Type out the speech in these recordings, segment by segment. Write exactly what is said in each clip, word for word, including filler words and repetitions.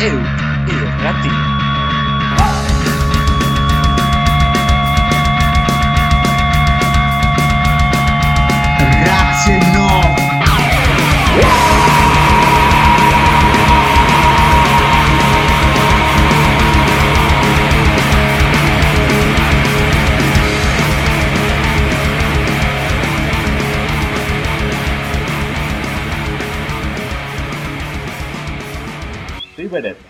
Euk irrati. Grazie no. Beret.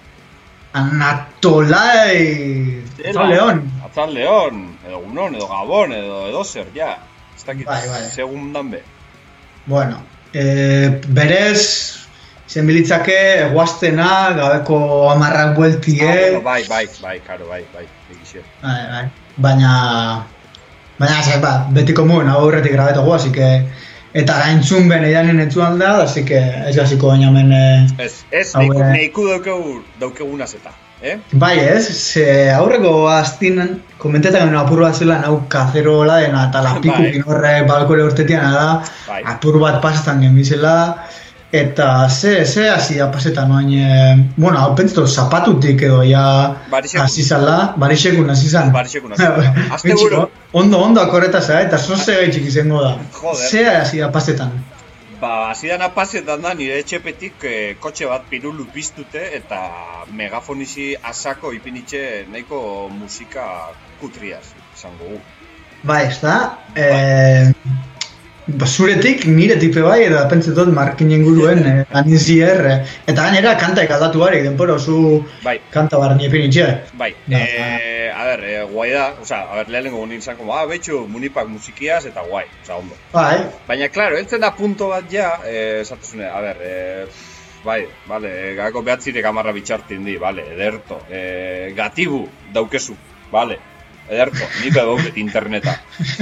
Anatolai. Atzal León. Atzal León, edo Unon, edo Gabon, edo edo zer, ja. Ez dakit, bai, bai. segun dan be. Bueno, eh, berez, zen bilitzake, eguaztena, gabeko amarrak bueltie. Ah, bueno, bai, bai, bai, karo, bai, bai, egizio. Bai, bai. Baina, baina, zai, ba, beti komun, hau horretik grabetago, así que... Eta gaintzun ben eidanen entzun da, así que ez gaziko baina hemen... Eh, ez, ez, neiku, neiku daukegu, daukegunaz eta, eh? Bai ez, ze aurreko aztin komentetan gano apur bat zela nau kazerola dena, eta lapiku bai. Horre balkore urtetiana da, bai. Apur bat pasetan genbizela, eta ze, ze hasi da pasetan noain, eh, bueno, hau pentsato zapatutik edo ja hasi zala, barixekun hasi zan. Barixekun hasi zan, azte buru. Ondo, ondo akorreta za, eta zoze gaitxik izango da. Joder. Ze hasi da pasetan? Ba, hasi dana pasetan da nire etxepetik eh, kotxe bat pirulu piztute eta megafonizi asako ipinitxe nahiko musika kutriaz, izango gu. Bai, ez da? Eh, ba, zuretik, nire tipe bai, eta pentsetot markinen guruen eh, anizier, eh, eta gainera kantaik aldatu barik, denpora oso bai. Kanta bar nire pinitxe. Bai, no, eh, a ber, eh, guai da, oza, a ber, lehenengo gunin zan, como, ah, betxu, munipak musikiaz, eta guai, oza, ondo. Bai. Baina, klaro, eltzen da punto bat ja, eh, esatuzune, a ber, eh, bai, bale, gako behatzirek amarra bitxartin di, bale, ederto, eh, gatibu daukezu, bale, ederto, nik dauket interneta.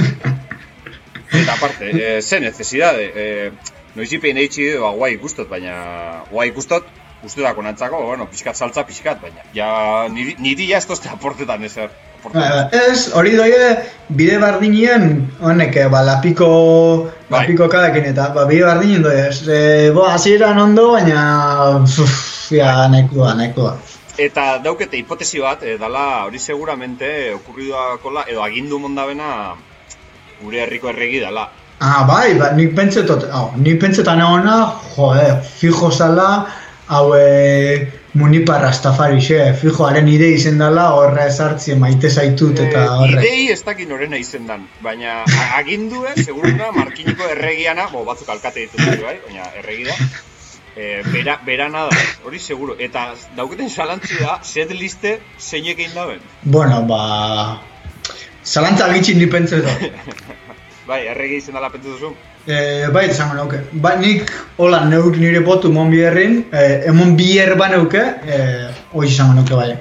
Eta aparte, eh, ze necesidade, eh, noizipein eitxi, ba, guai ikustot, baina, guai ikustot, guztetako nantzako, bueno, pixkat saltza, pixkat, baina, ja, niri, niri ja ez tozte aportetan ezer. Ez, hori doie, bide bardinien, honek, ba, lapiko, bai. Lapiko kadakin eta, ba, bide bardinien doie, e, bo, hasieran ondo, baina, uff, ja, nahikoa, nahikoa. Eta daukete hipotesi bat, e, dala, hori seguramente, okurriduakola, edo agindu mondabena, gure herriko erregi dala. Ah, bai, ba, nik pentsetot, oh, nik pentsetan egona, jode, fijo zala, hau e, Munipa Rastafarixe, fijo, haren idei izen dala, horre esartzien maite zaitut eta horre. Idei ez dakin horrena izen dan, baina agindue, seguruna, markiniko erregiana, bo, batzuk alkate ditut bai, baina erregi da, e, bera, berana da, hori seguro. Eta dauketen salantzi da, set liste zeinek egin daben? Bueno, ba... Zalantza gitxin ni pentsetot. Bai, erregi izen dala pentsetuzu? Eh, bai, izango nauke. Ba, nik, hola, neuk nire botu mon biherrin, eh, emon biher ba neuke, eh, hoi izango nauke bai.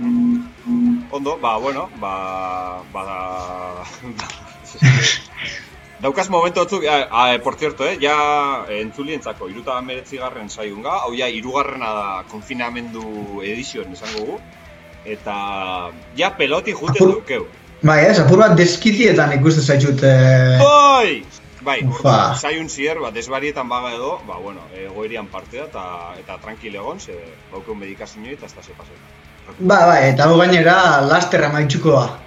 Ondo, ba, bueno, ba... ba da... Daukaz momentu batzuk, ah, ah, por cierto, eh, ja entzulientzako iruta meretzigarren saiunga, hau ja irugarrena da konfinamendu edizioen esango gu, eta ja peloti juten dukeu. Bai, ez, apur bat deskitietan ikuste zaitxut... Eh... Bai! Bai, zaiun zier, ba, desbarietan baga edo, ba, bueno, egoerian parte da, eta, eta tranquil egon, ze baukeun medikazinoi eta ez da ze paseta. Ba, bai, eta hau gainera lasterra maitxuko da.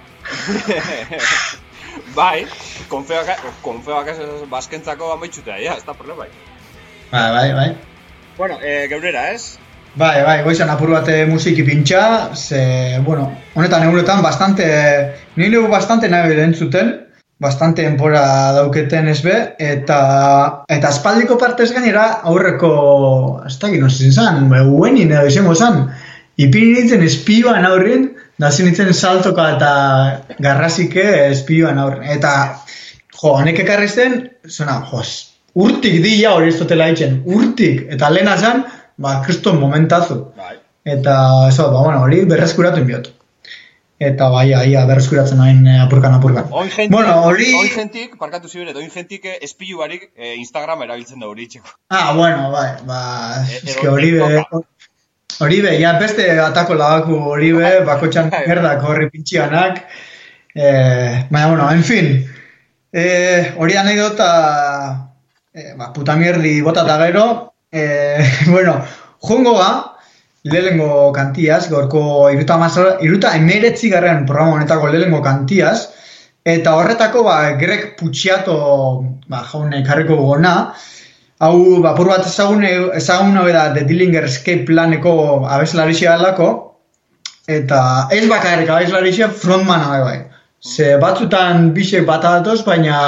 Bai, konfeak bazkentzako amaitxutea, ja, ez da problema, bai. Bai, bai, bai. Bueno, e, geurera, ez? Bai, bai, goizan apur bat musiki pintxa, ze, bueno, honetan egunetan bastante, nire bastante nahi entzuten, bastante enpora dauketen ez be, eta, eta aspaldiko partez gainera aurreko, ez da gino zin zan, uenin edo izango zan, ipini nintzen espioan aurrin, da zin nintzen saltoka eta garrasike espioan aurrin, eta, jo, honek ekarrizten, zona, jo, urtik dila hori ez dutela itxen, urtik, eta lehena zan, ba, kriston momentazu. Bai. Eta, eso, ba, bueno, hori berreskuratu inbiot. Eta, bai, ia, berreskuratzen hain apurkan, apurkan. Oin jentik, bueno, hori... oin jentik, parkatu ziberet, oin jentik espilu barik eh, Instagram erabiltzen da hori itxeko. Ah, bueno, bai, ba, e, eske hori be... Hori be, ja, beste atako lagaku hori be, bakotxan merdak horri pintxianak. Eh, baina, bueno, en fin. Eh, hori anekdota, eh, ba, puta mierdi bota eta gero, Eh, bueno, jongo ga, lehengo kantiaz, gorko iruta, iruta emeretzi garren programa honetako lehengo kantiaz, eta horretako ba, Greg Puciato ba, jaune karriko gona, hau bapur bat ezagune, ezagune da The Dillinger Escape Planeko abeslarizia alako, eta ez bakarrik abeslarizia frontmana bai bai. Ze batzutan bisek bat adatoz, baina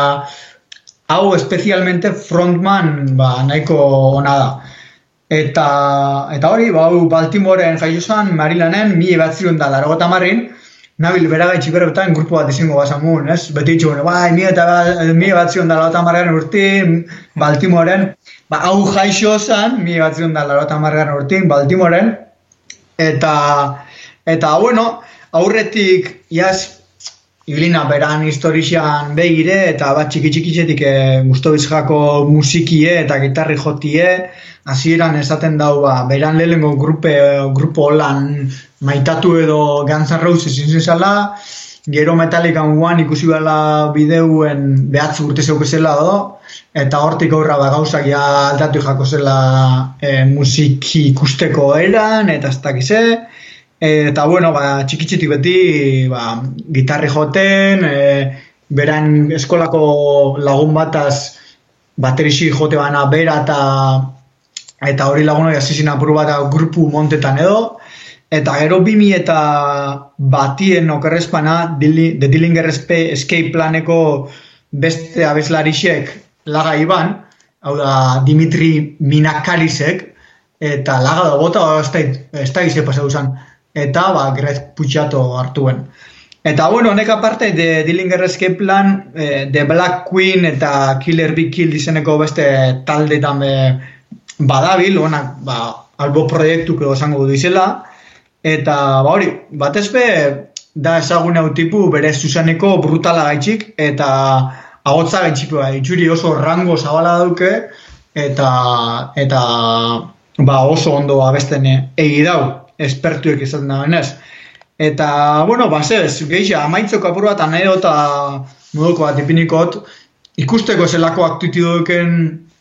hau espezialmente frontman ba, nahiko ona da. Eta, eta hori, bau Baltimoren jaiosan, Marylanden, mila batzion da largota marrin, nabil beragaitxik berretan grupo bat izango basamun, ez? Beti itxugun, bai, mila batzion da largota marrin urtin, Baltimoren, ba, hau jaiosan, mila batzion da largota marrin urtin, Baltimoren, eta, eta, bueno, aurretik, jaz, Ibilina beran historixan begire eta bat txiki-txikitzetik e, guztobizjako musikie eta gitarri jotie, hasieran esaten dau ba, beran lehengo grupe, grupo holan maitatu edo Guns N' Roses izan gero Metallica One ikusi bala bideuen behatzu urte zeukezela do, eta hortik aurra ba, gauzak ja aldatu jako zela e, musiki ikusteko eran, eta ez dakize. Eta, bueno, ba, txikitzitik beti, ba, gitarri joten, e, beran eskolako lagun bataz baterixi jote bana bera eta eta hori lagunoi azizin apuru bat grupu montetan edo, eta gero bimi eta batien okerrezpana The Dillinger Escape Planeko beste abeslarixek laga iban, hau da Dimitri Minakarisek, eta laga da bota, ez da gizte pasau zan. Eta, ba, Greg Puciato hartuen. Eta, bueno, honek aparte, The Dillinger Escape Plan, eh, The Black Queen eta Killer Be Killed izeneko beste taldetan be badabil, honak, ba, albo proiektuko esango du izela, eta, ba, hori, batez be, da ezagun hau tipu bere zuzeneko brutala gaitxik, eta agotza gaitxik, ba, itxuri oso rango zabala dauke, eta, eta, ba, oso ondo abesten egi dau. Espertuek izan da benez. Eta, bueno, basez, geixa, amaitzeko apur bat anedota moduko bat ipinikot, ikusteko zelako aktituduken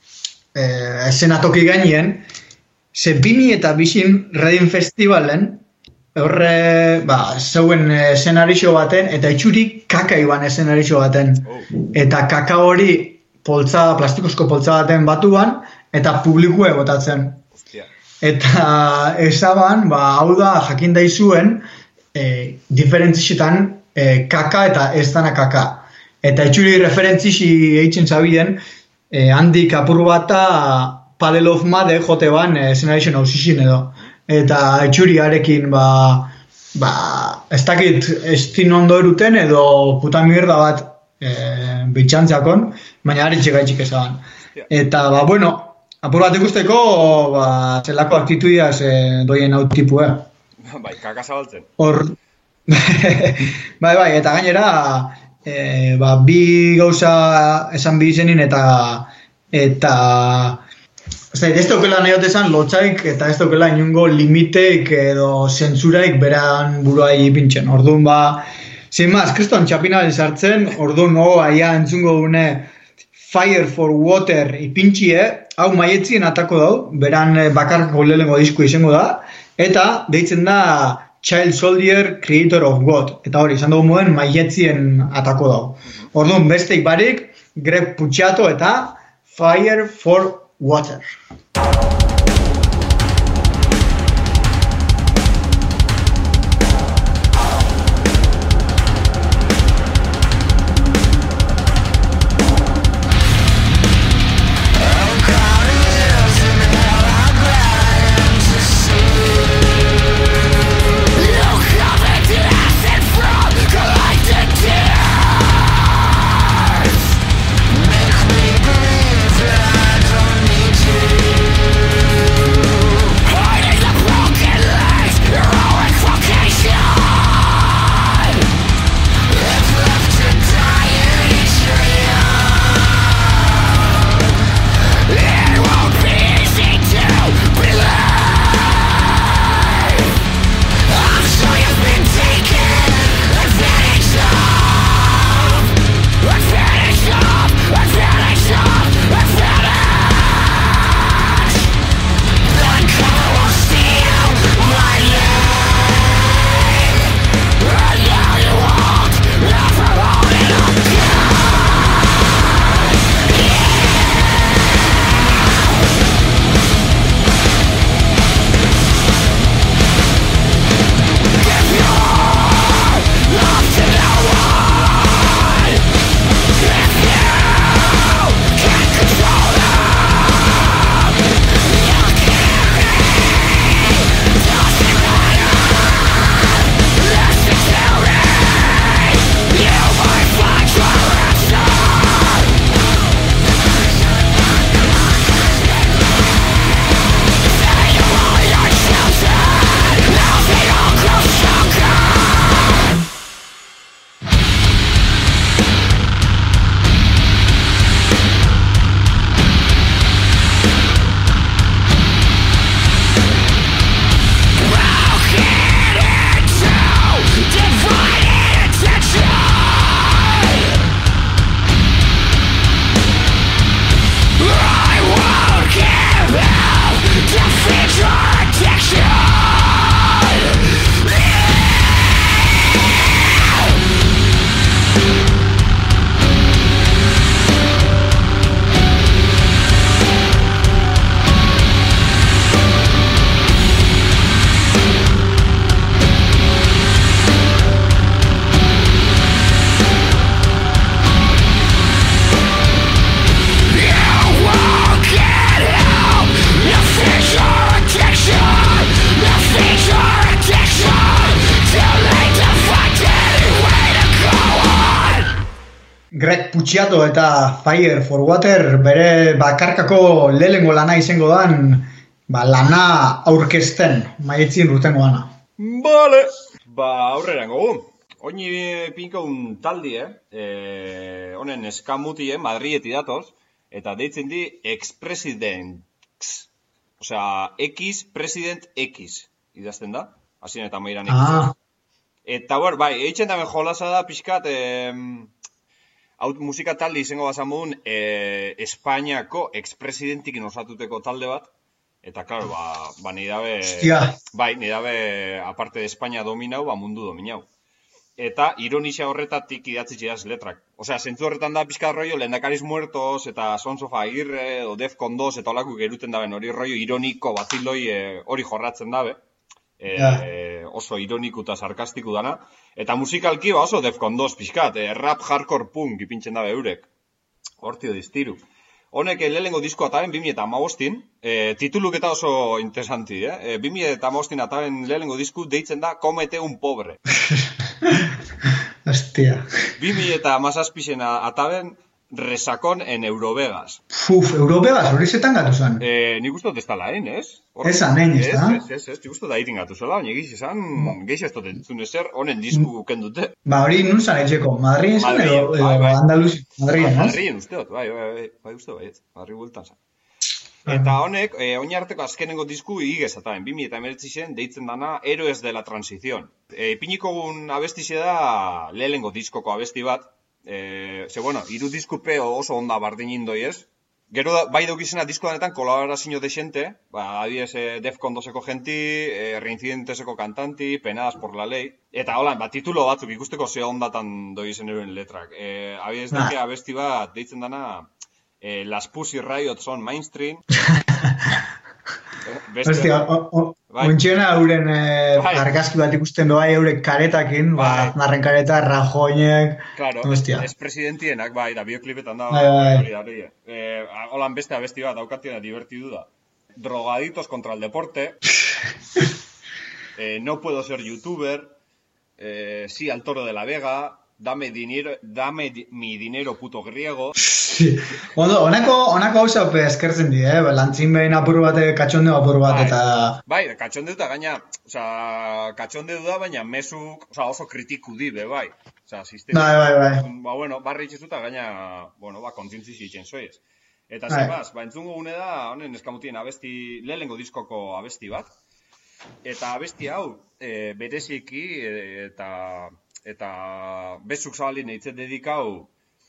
eh, esenatoki gainien, ze bimi eta bisin Reading Festivalen, horre, ba, zeuen esenarixo baten, eta itxuri kaka iban esenarixo baten. Eta kaka hori poltza, plastikozko poltza baten batuan, eta publikue botatzen. Eta esaban, ba, hau da jakin daizuen e, diferentzixetan e, kaka eta ez dana kaka. Eta itxuri referentzixi eitzen zabien, e, handik apur bata Paddle of Made jote ban esenarixen hausixin edo. Eta itxuri arekin, ba, ba, ez dakit estin ondo eruten edo puta mierda bat e, bitxantziakon, baina aritxe gaitxik esaban. Eta, ba, bueno, apur bat ikusteko, ba, zelako aktitudia ze doien hau tipu, eh? Bai, kaka zabaltzen. Hor, bai, bai, eta gainera, e, ba, bi gauza esan bi izenin eta, eta, ez daukela nahi hotezan lotxaik eta ez daukela inungo limiteik edo zentzuraik beran buruai ipintzen. Orduan, ba, zin maz, kriston txapinaren sartzen, orduan, no, aia entzungo dune, Fire for Water ipintxie, hau maietzien atako dau, beran bakarko lehengo disko izango da, eta deitzen da Child Soldier Creator of God, eta hori, izan dugu moden maietzien atako dau. Orduan, besteik barik, Greg Puciato eta Fire for Water. Make me believe that I don't need you. Greg Puciato eta Fire for Water bere bakarkako lehengo lana izango dan, ba, lana aurkezten maietzin rutengo gana. Bale! Ba, aurrera gogu. Oini pinkaun taldi, eh? Honen eskamutie Madrieti datoz, eta deitzen di ex-presidents. Osea, X, president X. Idazten da? Hasien eta mairan X. Ah. Eta, bueno, bai, eitzen damen jolasa da pixkat... Eh, Hau musika talde izango bazamun, e, Espainiako ex-presidentikin osatuteko talde bat. Eta, klaro, ba, ba nire dabe... Hostia. Bai, nire dabe, aparte de Espainia dominau, ba mundu dominau. Eta, ironisia horretatik idatzitxeaz letrak. Osea, zentzu horretan da pixka rollo, Lehendakariz Muertos, eta Sons of Agirre, o Defcon dos, eta olako geruten daben hori rollo ironiko batziloi hori jorratzen dabe. E, Ja. e, oso ironiku eta sarkastiku dana. Eta musikalki ba oso Defcon dos pixkat, e, rap hardcore punk ipintzen dabe eurek. Hortio diztiru. Honek lehengo diskoa ataben bi mila hamabostin, e, tituluk eta oso interesanti, eh? E, bi mila hamabostin ataben lehengo disku deitzen da Komete un pobre. Hostia. bi mila hamazazpisen ataben Resakon en Eurovegas. Uf, Eurovegas hori zetan gatu zen. Eh, nik uste dut ez dala hain, ez? Esan hain, ez da? Ez, ez, ez, nik uste dut haitin gatu zela, baina egiz esan, geixo ez dut entzun ezer, honen disku kendute. Ba, hori nun zan etxeko, Madrid esan Madrid, edo, edo bai, bai. Andaluz, Madrien, ez? Madrien uste dut, bai, bai, bai, bai uste dut, bai, Madri bultan zan. Eta honek, eh, oinarteko azkenengo disku igez ataben, bi mila hemeretzisen deitzen dana Héroes de la Transición. E, Pinikogun abestize da lehengo diskoko abesti bat, e, ze bueno, hiru diskupe oso onda bardin indoi ez. Gero da, bai daukizena disko danetan kolaborazio de xente, ba, adiez eh, Defcon doseko genti, eh, Reincidenteseko kantanti, Penadas por la ley. Eta hola, ba, titulo batzuk ikusteko ze ondatan doi zen euren letrak. Eh, adiez dake abesti bat deitzen dana... Eh, las Pussy Riot son mainstream. Beste... Hostia, ontxena euren eh, Bai. argazki bat ikusten doa eurek karetakin, ba, Bai. Aznarren kareta, Rajoinek, Claro, hostia. ez presidentienak, bai, da bioklipetan da, Bai, bai. hori da, hori da. Eh, holan beste abesti bat daukatiena divertidu da. Drogaditos contra el deporte. eh, no puedo ser youtuber. Eh, sí al toro de la Vega. Dame dinero, dame di mi dinero puto griego. Sí. Ondo, honako, honako hau zaupe eskertzen di, eh? Lantzin behin apur bat, katxondeo apur bat, Bai. eta... Bai, katxonde da gaina, osea, katxonde da baina mesuk, osea, oso kritiku di be, bai. Osea, sistema. Bai, bai, bai. Ba, bueno, barri itxezuta gaina, bueno, ba, kontzintzi zitzen soiez. Eta Bai. zemaz, ba, entzungo gune da, honen eskamutien abesti, lehengo diskoko abesti bat. Eta abesti hau, e, bereziki, e, eta, eta bezuk zabalin eitzen dedikau,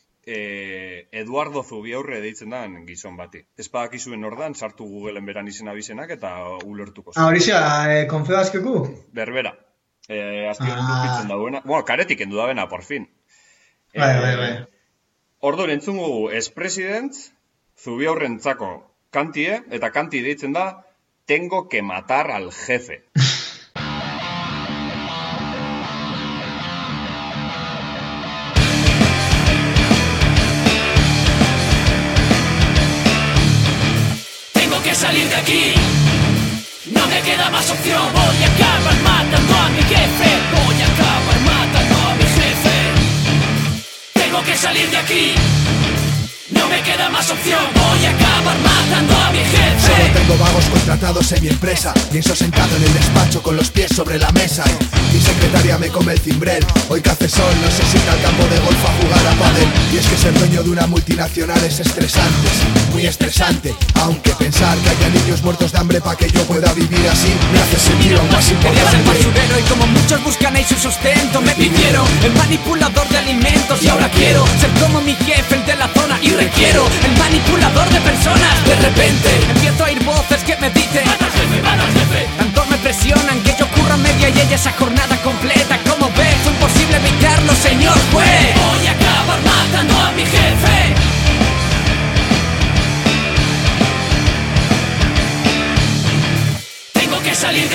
E, Eduardo Zubiaurre deitzen dan gizon bati. Ez badakizuen ordan, sartu Googleen beran izena bizenak eta ulertuko Ah, hori zea, eh, konfebazkeku? Berbera. Eh, azpion Ah. dupitzen dauena. Bueno, karetik endu dauena, por fin. Bai, bai, bai. Ordu entzungu ex-president, Zubiaurrentzako kantie, eta kanti deitzen da, tengo que matar al jefe. Salir de aquí, no me queda más opción. Voy a acabar matando a mi jefe. Voy a acabar matando a mi jefe. Tengo que salir de aquí, no me queda más opción. Voy a acabar matando a mi jefe. Solo tengo vagos contratados en mi empresa. Pienso sentado en el despacho con los pies sobre la mesa. Mi secretaria me come el cimbrel. Hoy que hace sol no sé si ir al campo de golf a jugar a pádel. Y es que ser dueño de una multinacional es estresante, sí, muy estresante. Aunque pensar que haya niños muertos de hambre para que yo pueda vivir así me hace sentir aún más Quería ser importante. basurero y como muchos buscan ahí su sustento. Me pidieron el manipulador de alimentos y ahora quiero ser como mi jefe, el de la zona. Y requiero el manipulador de personas. De repente empiezo a oír voces que me dicen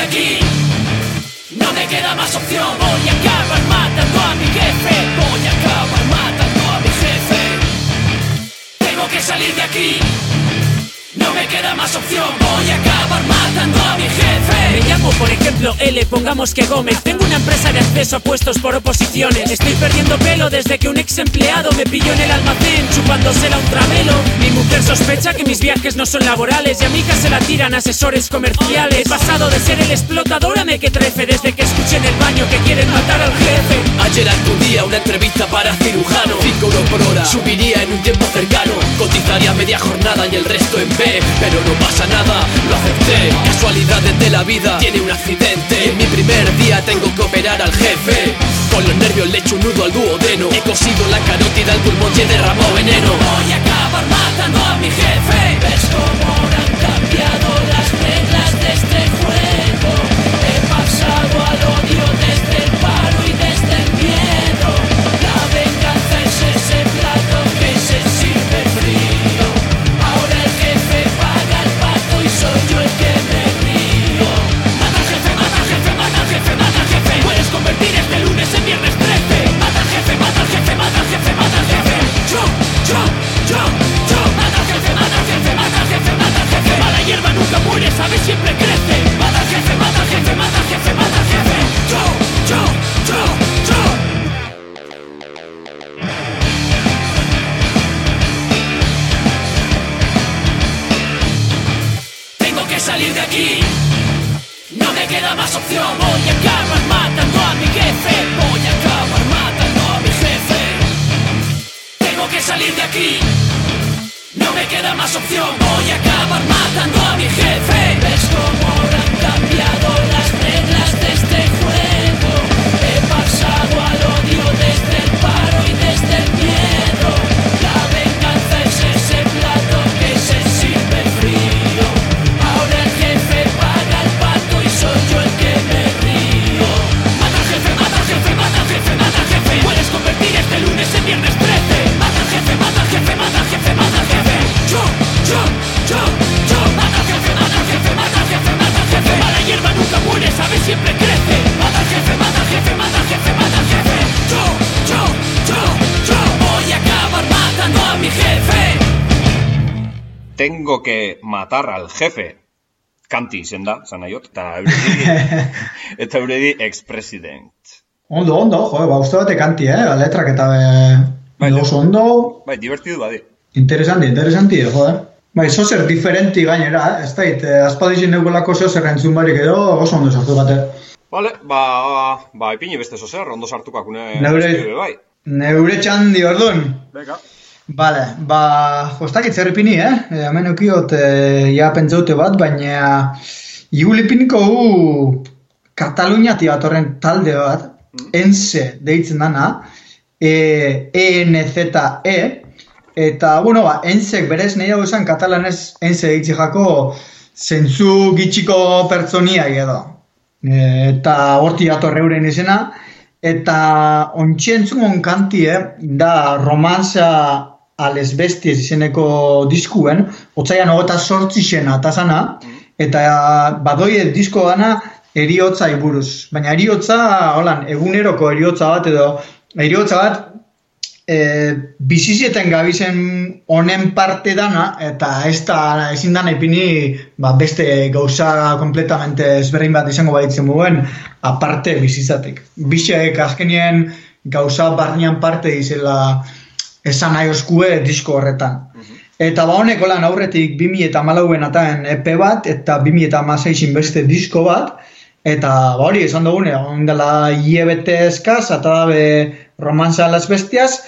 aquí. No me queda más opción, voy a acabar matando a mi jefe. Voy a acabar matando a mi jefe. Tengo que salir de aquí. No me queda más opción, voy a acabar matando a mi jefe. Me llamo, por ejemplo, L, pongamos que Gómez. Tengo una empresa de acceso a puestos por oposiciones. Estoy perdiendo pelo desde que un ex empleado me pilló en el almacén chupándosela un tramelo. Mi mujer sospecha que mis viajes no son laborales y a mi hija se la tiran asesores comerciales. He pasado de ser el explotador a mequetrefe desde que escuché en el baño que quieren matar al jefe. Ayer acudí a una entrevista para cirujano. Cinco euros por hora, subiría en un tiempo cercano. Cotizaría media jornada y el resto en B. Pero no pasa nada, lo acepté. Casualidades de la vida, tiene un accidente. Y en mi primer día tengo que operar al jefe. Con los nervios le echo un nudo al duodeno. He cosido la carótida al pulmón y he derramado veneno. Voy a acabar matando a mi jefe. ¿Ves cómo han cambiado las reglas de este juego? He pasado al odio desde el paro y desde el miedo. La venganza es ese plato que se sirve frío. Ahora el jefe paga el pato y soy yo el que me río. Mata al jefe, mata al jefe, mata al jefe, mata al jefe. Puedes convertir este lunes en viernes trece. Mata al jefe, mata al jefe, mata al jefe, mata al jefe. Yo, yo, yo, yo. Mata al jefe, mata al jefe, mata al jefe, mata al jefe. Mala hierba nunca muere, sabe, siempre crece. Mata al jefe, mata al jefe, mata al jefe, mata al jefe. Yo, yo, yo, yo. Salir de aquí, no me queda más opción. Voy a acabar matando a mi jefe. Voy a acabar matando a mi jefe. Tengo que salir de aquí, no me queda más opción. Voy a acabar matando a mi jefe. ¿Ves cómo han cambiado las reglas de este juego? He pasado al odio desde el paro y desde el miedo. La venganza es ese plato que se sirve frío. Ahora el jefe paga el pato y soy yo el que me río. Mata al jefe, mata al jefe, mata al jefe, mata al jefe. Puedes convertir este lunes en viernes trece. Mata al jefe, mata al jefe, mata al jefe, mata al jefe. Yo, yo, yo, yo. Mata al jefe, mata al jefe, mata al jefe, mata al jefe. Mala hierba nunca muere, sabe, siempre crece. Mata al jefe, mata al jefe, mata al jefe, mata al jefe. Yo, yo, yo, yo. Voy a acabar matando a mi jefe. Tengo que matar al jefe. Kanti izen da, zan nahiot, eta euredi, eta euredi ex-president. Ondo, ondo, jo, ba, uste bate Kanti, eh, letrak eta be... Bai, oso ondo... Bai, divertidu badi. Interesanti, interesanti, joder. Bai, zozer diferenti gainera, eh? Ez dait, eh, azpadizin neugolako zozer entzun barik edo, oso ondo sartu bate. Vale, ba, ba, ipini beste zozer, ondo sartukakune... Neure, bai. Neure txandi, ordun. Beka. Vale, ba, jostak itzer ipini, eh? E, hemen ukiot, e, ja pentsaute bat, baina... Igul ipiniko gu... Kataluniati bat horren talde bat, mm. ENZE deitzen dana, e, E N Z E, eta, bueno, ba, ENZek berez nahi hau esan katalanez ENZE deitzi jako zentzu gitxiko pertsoniak edo. E, eta horti dator euren izena, eta ontxientzun Kanti, eh, da romanza a les besties izeneko diskuen, otzaian hogeta sortzi xena atazana, eta badoie disko gana eriotzai buruz. Baina eriotza, holan, eguneroko eriotza bat edo, eriotza bat, e, bizizieten gabizen honen parte dana, eta ez da ezin dana ipini ba, beste gauza kompletamente ezberdin bat izango baditzen muguen, aparte bizizatik. Bizek azkenien gauza barnean parte izela esan nahi oskue disko horretan. Uh-huh. Eta ba honek lan aurretik bi mila hamalauen ataen E P bat, eta bi mila hamaseisin beste disko bat, eta ba hori esan dugune, ondela hilabete eskaz, eta dabe Romanza a las Bestias,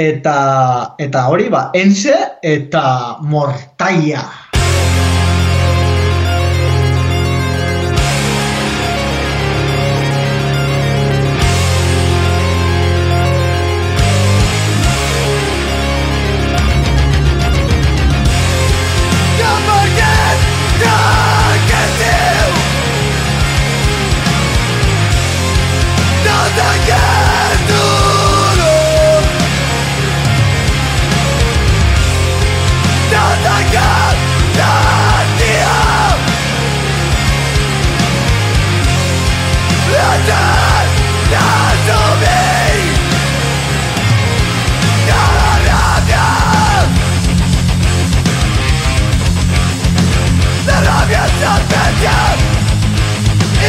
eta, eta hori ba, ENZE eta Mortaia. God!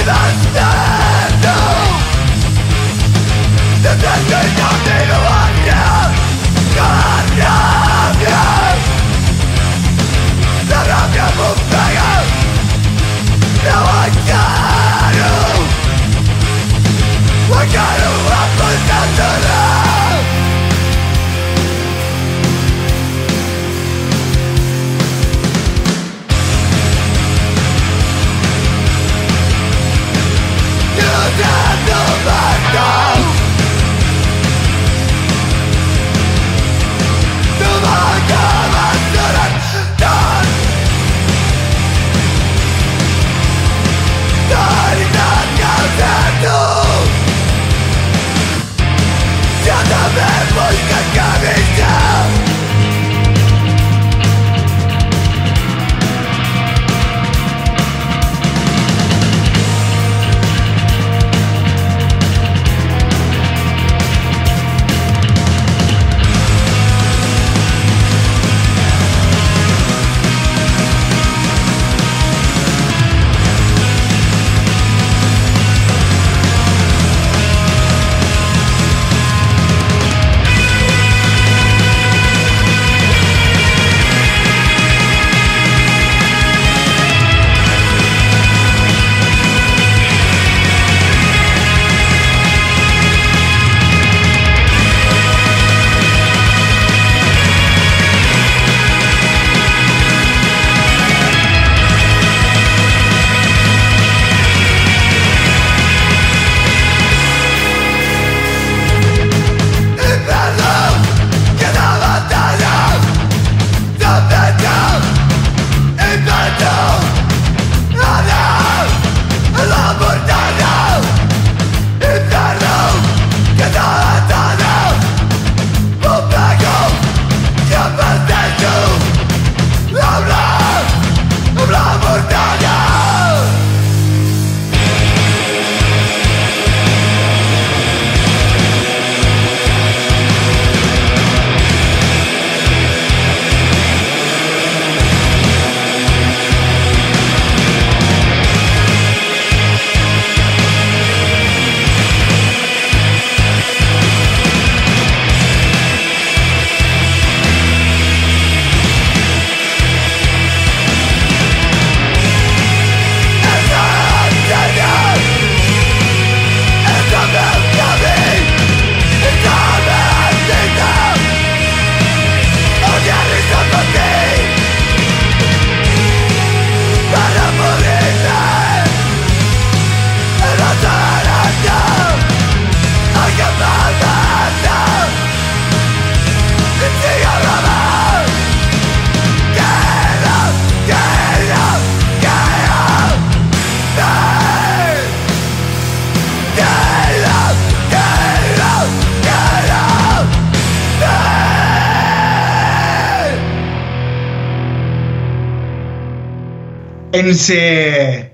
Ense.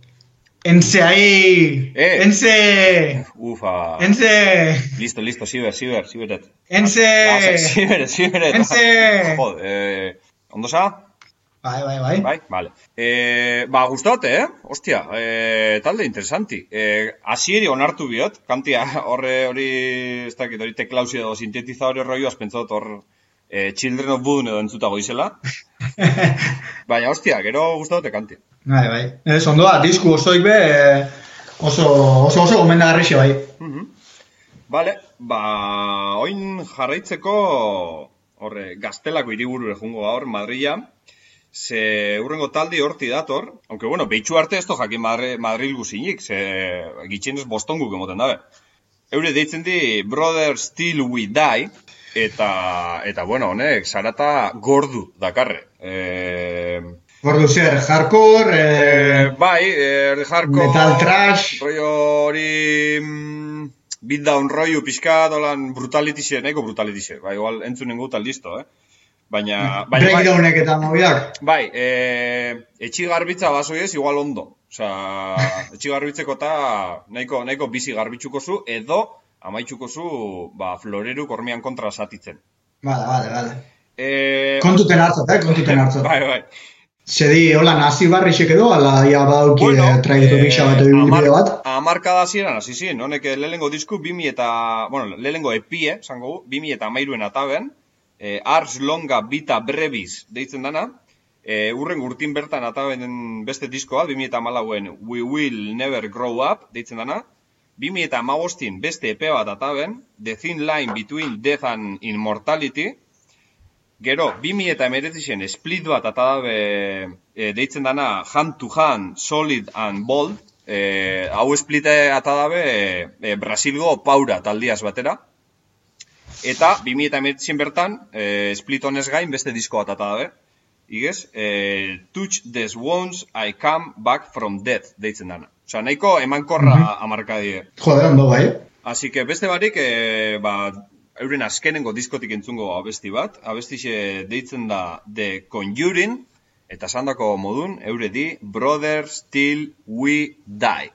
Ense ahí. Eh. Ense. Ufa. Ense. Listo, listo, Siber, Siber, Siberet. Ense. Siberet, Siberet. Ense. Joder, eh, ondo za? Bai, bai, bai. Bai, vale. Eh, ba, gustote, eh? Ostia, eh, talde interesanti. Eh, asieri onartu biot, kantia horre hori, ez dakit, hori teklausi edo sintetizadore roioaz pentsot hor eh, Children of Bodom edo entzutago izela. Baina, ostia, gero gustote kantia. Bai, bai. Ez ondoa, disku osoik be, oso, oso, oso gomendagarrixe bai. Mhm. Vale, ba, oin jarraitzeko horre gaztelako hiriburu jungo gaur, Madrila. Ze urrengo taldi horti dator, aunque bueno, behitxu arte ez to jakin Madri, Madril guzinik, ze gitxinez bostonguk emoten dabe. Eure deitzen di Brother Still We Die, eta, eta bueno, honek, zarata gordu dakarre. E... Gordu zer, hardcore, e... eh, bai, er, hardcore, metal trash, rollo hori, mm, beatdown rollo pixka, dolan brutalityxe, nahiko brutalityxe, bai, igual entzunen gutan listo, eh? Baina, baina breakdownek eta mobiak. Bai, e, etxigarbitza basoiez igual ondo. Osa, etxigarbitzeko eta nahiko, nahiko bizi garbitzuko zu, edo amaitzuko zu, ba, floreru kormian kontra satitzen. Bale, bale, bale. E, Kontuten hartzat, eh? Kontuten hartzat. Bai, bai. Zedi, hola, nazi barrixek edo, ala, ja, badauki bueno, traiektoria bat edo bideo bat? Amarkada hasieran hasi ziren, honek lehenengo disku, bimi eta, bueno, lehenengo epie, zango gu, bimi eta mairuen ataben, eh, Ars Longa Vita Brevis deitzen dana, eh, urren urtin bertan ataben beste diskoa, bimi eta malauen We Will Never Grow Up deitzen dana, bimi eta magostin beste epe bat ataben, The Thin Line Between Death and Immortality. Gero, bimi eta emeretzisen split bat eta dabe e, deitzen dana Hand to Hand, Solid and Bold. E, hau split eta dabe e, Brasilgo Paura taldiaz batera. Eta bimi eta emeretzisen bertan, e, split honez gain beste disko bat eta dabe. Igez, e, Touch These Wounds, I Come Back From Death deitzen dana. Osa, nahiko emankorra mm-hmm. amarkadie. Joder, ondo bai. Así que beste barik, e, ba... euren azkenengo diskotik entzungo abesti bat, abestixe deitzen da The Conjuring, eta sandako modun, eure di Brothers Till We Die.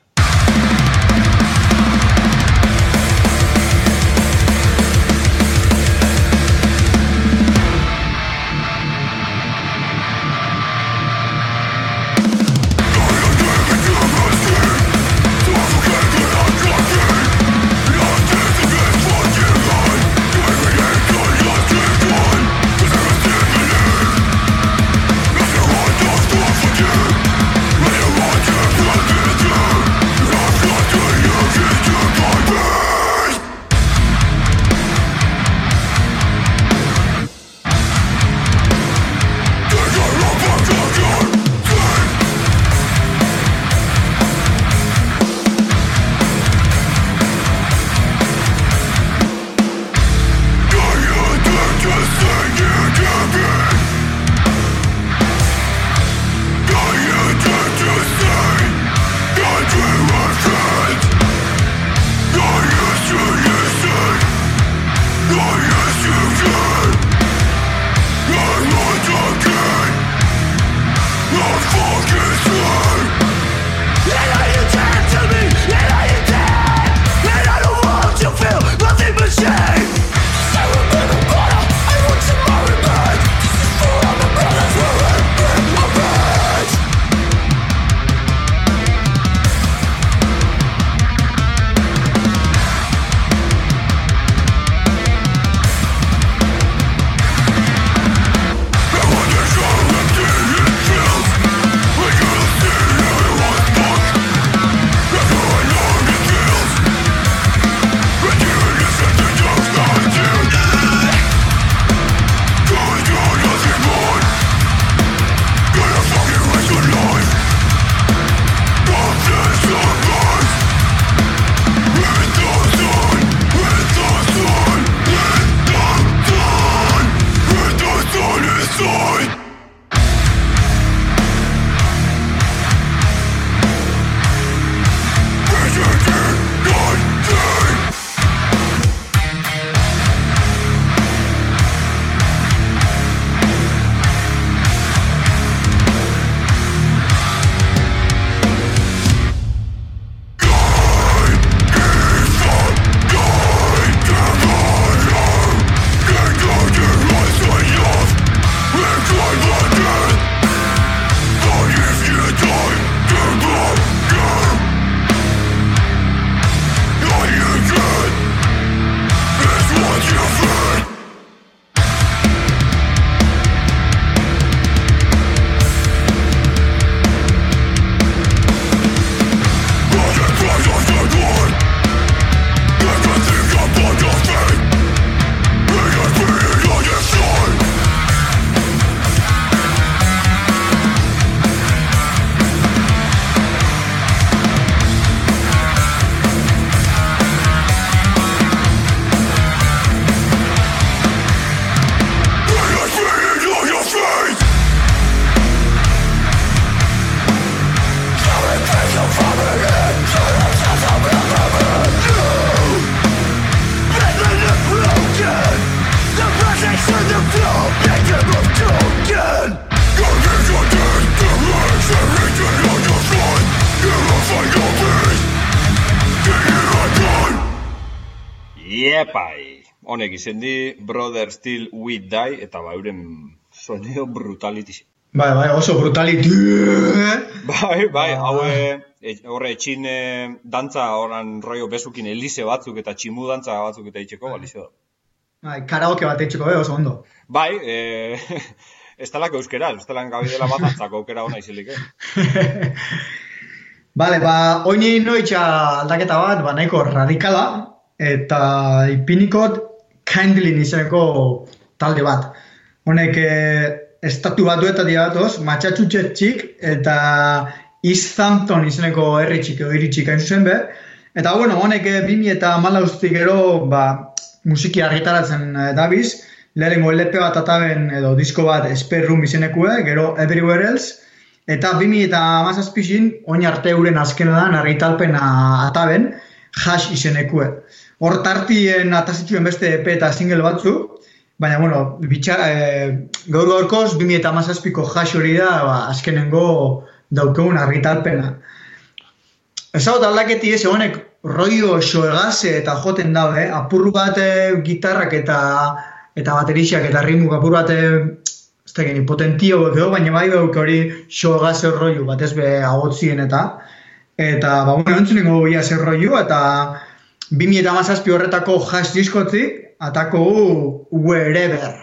Iepai! Honek izen di, Brothers Till We Die, eta ba, euren soneo brutality. Bai, bai, oso brutality. Bai, bai, hau e, horre etxin e, dantza horan rollo besukin elize batzuk eta tximu dantza batzuk eta itxeko balizio da. Bai, karaoke bat etxeko, eh, oso ondo. Bai, e, ez talako euskera, ez talan gabidela bat antzako aukera hona izilik, eh? Bale, ba, oini noitxa aldaketa bat, ba, nahiko radikala, eta ipiniko Kindly izeneko talde bat. Honek eh, estatu batuetatik datoz, Massachusettsik eta East Hampton izeneko herri txik edo hiri txik hain zuzen be. Eta bueno, honek bi mila hamalautik gero ba, musiki argitaratzen eh, dabiz, lehenengo L P bat ataben edo disko bat Spare Room izenekue, gero Everywhere Else, eta bi mila hamazazpixin oin arte euren azkenean argitalpena ataben Hash izenekue. Hor tartien atazituen beste E P eta single batzu, baina, bueno, bitxa, e, gaur gaurkoz, bi mila hamazazpiko Hash hori da, ba, azkenengo daukegun argitalpena. Ezagot aldaketi ez, honek rollo xoegaze eta joten dago, eh? Apur bat gitarrak eta eta baterixak eta ritmuk apur bat ez da geni potentio edo, baina bai dauke hori xoegaze rollo bat ez be agotzien eta eta, ba, bueno, entzunengo bia zer rollo eta bi mila hamazazpi horretako Hash diskotzik atako Wherever.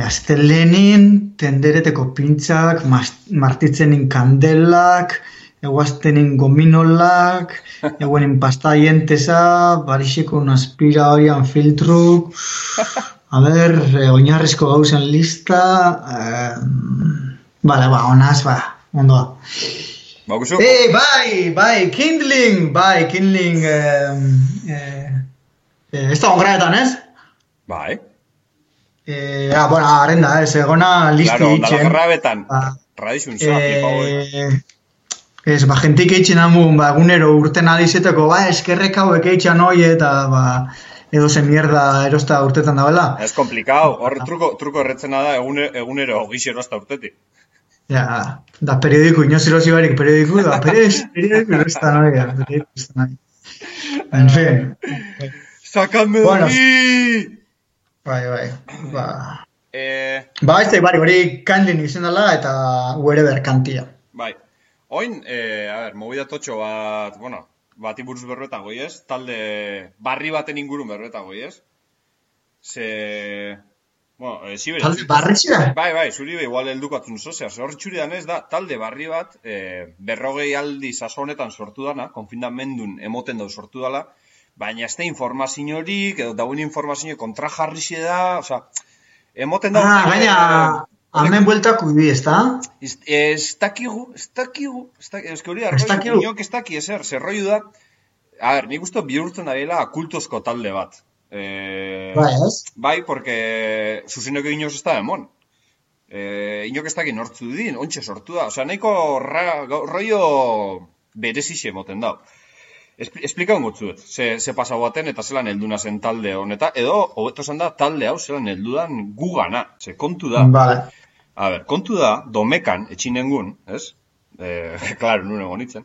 Astelenin, tendereteko pintzak, martitzenin kandelak, eguaztenin gominolak, eguenin pasta dientesa, barixeko un aspirahorian filtruk, a ber, eh, oinarrizko gauzen lista, eh, bale, ba, onaz, ba, ondoa. Bakuzu? Eh, bai, bai, kindling, bai, kindling, eh, eh, eh, ez da ongraetan, ez? Bai. Eh, ah, bueno, arrenda, ez, egona listi Claro, itxen. ondalako rabetan, Ba, radizun za, flipau, eh. Eh, ez, ba, jentik eitzen amun, ba, egunero urten adizeteko, ba, eskerrek hauek eitzen hoi, eta, ba, edo ze mierda erosta urtetan dabela. Ez komplikau, hor truko, truko erretzena da egune, egunero gixero hasta urtetik. Ja, da periodiku, inoz erosi barik periodiku, da perez, periodiku erosta noi, ja, periodiku erosta noi. En fin. Sakame Bueno. hori! Bai, bai, ba... Eh, Ba, ez da, bari, hori kandlin izen dela, eta wherever kantia. bai. Oin, eh, a ber, movida totxo bat, bueno, bati buruz berroetan goi ez, talde barri baten ingurun berroetan goi ez. Ze... Bueno, eh, ziber... Talde barri zira? Bai, bai, zuri igual helduko atzun zozea. Hor txuri danez da, talde barri bat, eh, berrogei aldi saso honetan sortu dana, konfindamendun emoten dau sortu dala, baina ez da informaziorik, edo dauen informazio kontra jarri xe da, oza, emoten da... Ah, baina, hamen bueltako bi, ez da? Ez, ez dakigu, ez dakigu, ez dakigu, ez hori Ez dakigu. arroi, inok ez daki ezer, zerroiu da, a ber, nik uste bihurtzen da dela kultozko talde bat. Eh, Bai, ez? bai, porque zuzeneko inoz ez da emon. Eh, inok ez daki nortzu din, ontxe sortu da, osea, nahiko ra, rollo berezixe moten dau. Espli, Esplikau motzuet, ze, ze pasau baten eta zelan helduna zen talde honeta, edo, hobeto esan da, talde hau zelan heldudan gugana, ze kontu da. Vale. A ber, kontu da, domekan, etxinengun, ez? Eh, klaro, nune gonitzen.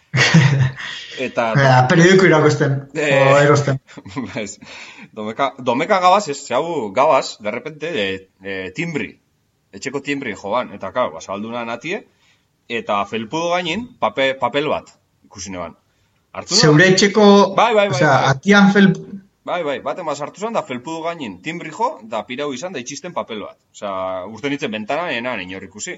Eta... Eh, periodiku irakosten, Eh, o erosten. Bez, domeka, domeka gabaz, ez, ze hau gabaz, de repente, e, e, timbri, etxeko timbri joan, eta kau, basalduna natie, eta felpudo gainin, pape, papel bat, ikusi neban. Hartu da? Zeure etxeko, Bai, bai, bai, osea, bai. atian fel... Bai, bai, baten bat sartu zen, da felpudo gainin timbri jo, da pirau izan, da itxisten papel bat. Osea, urten nintzen bentana, enan inor ikusi.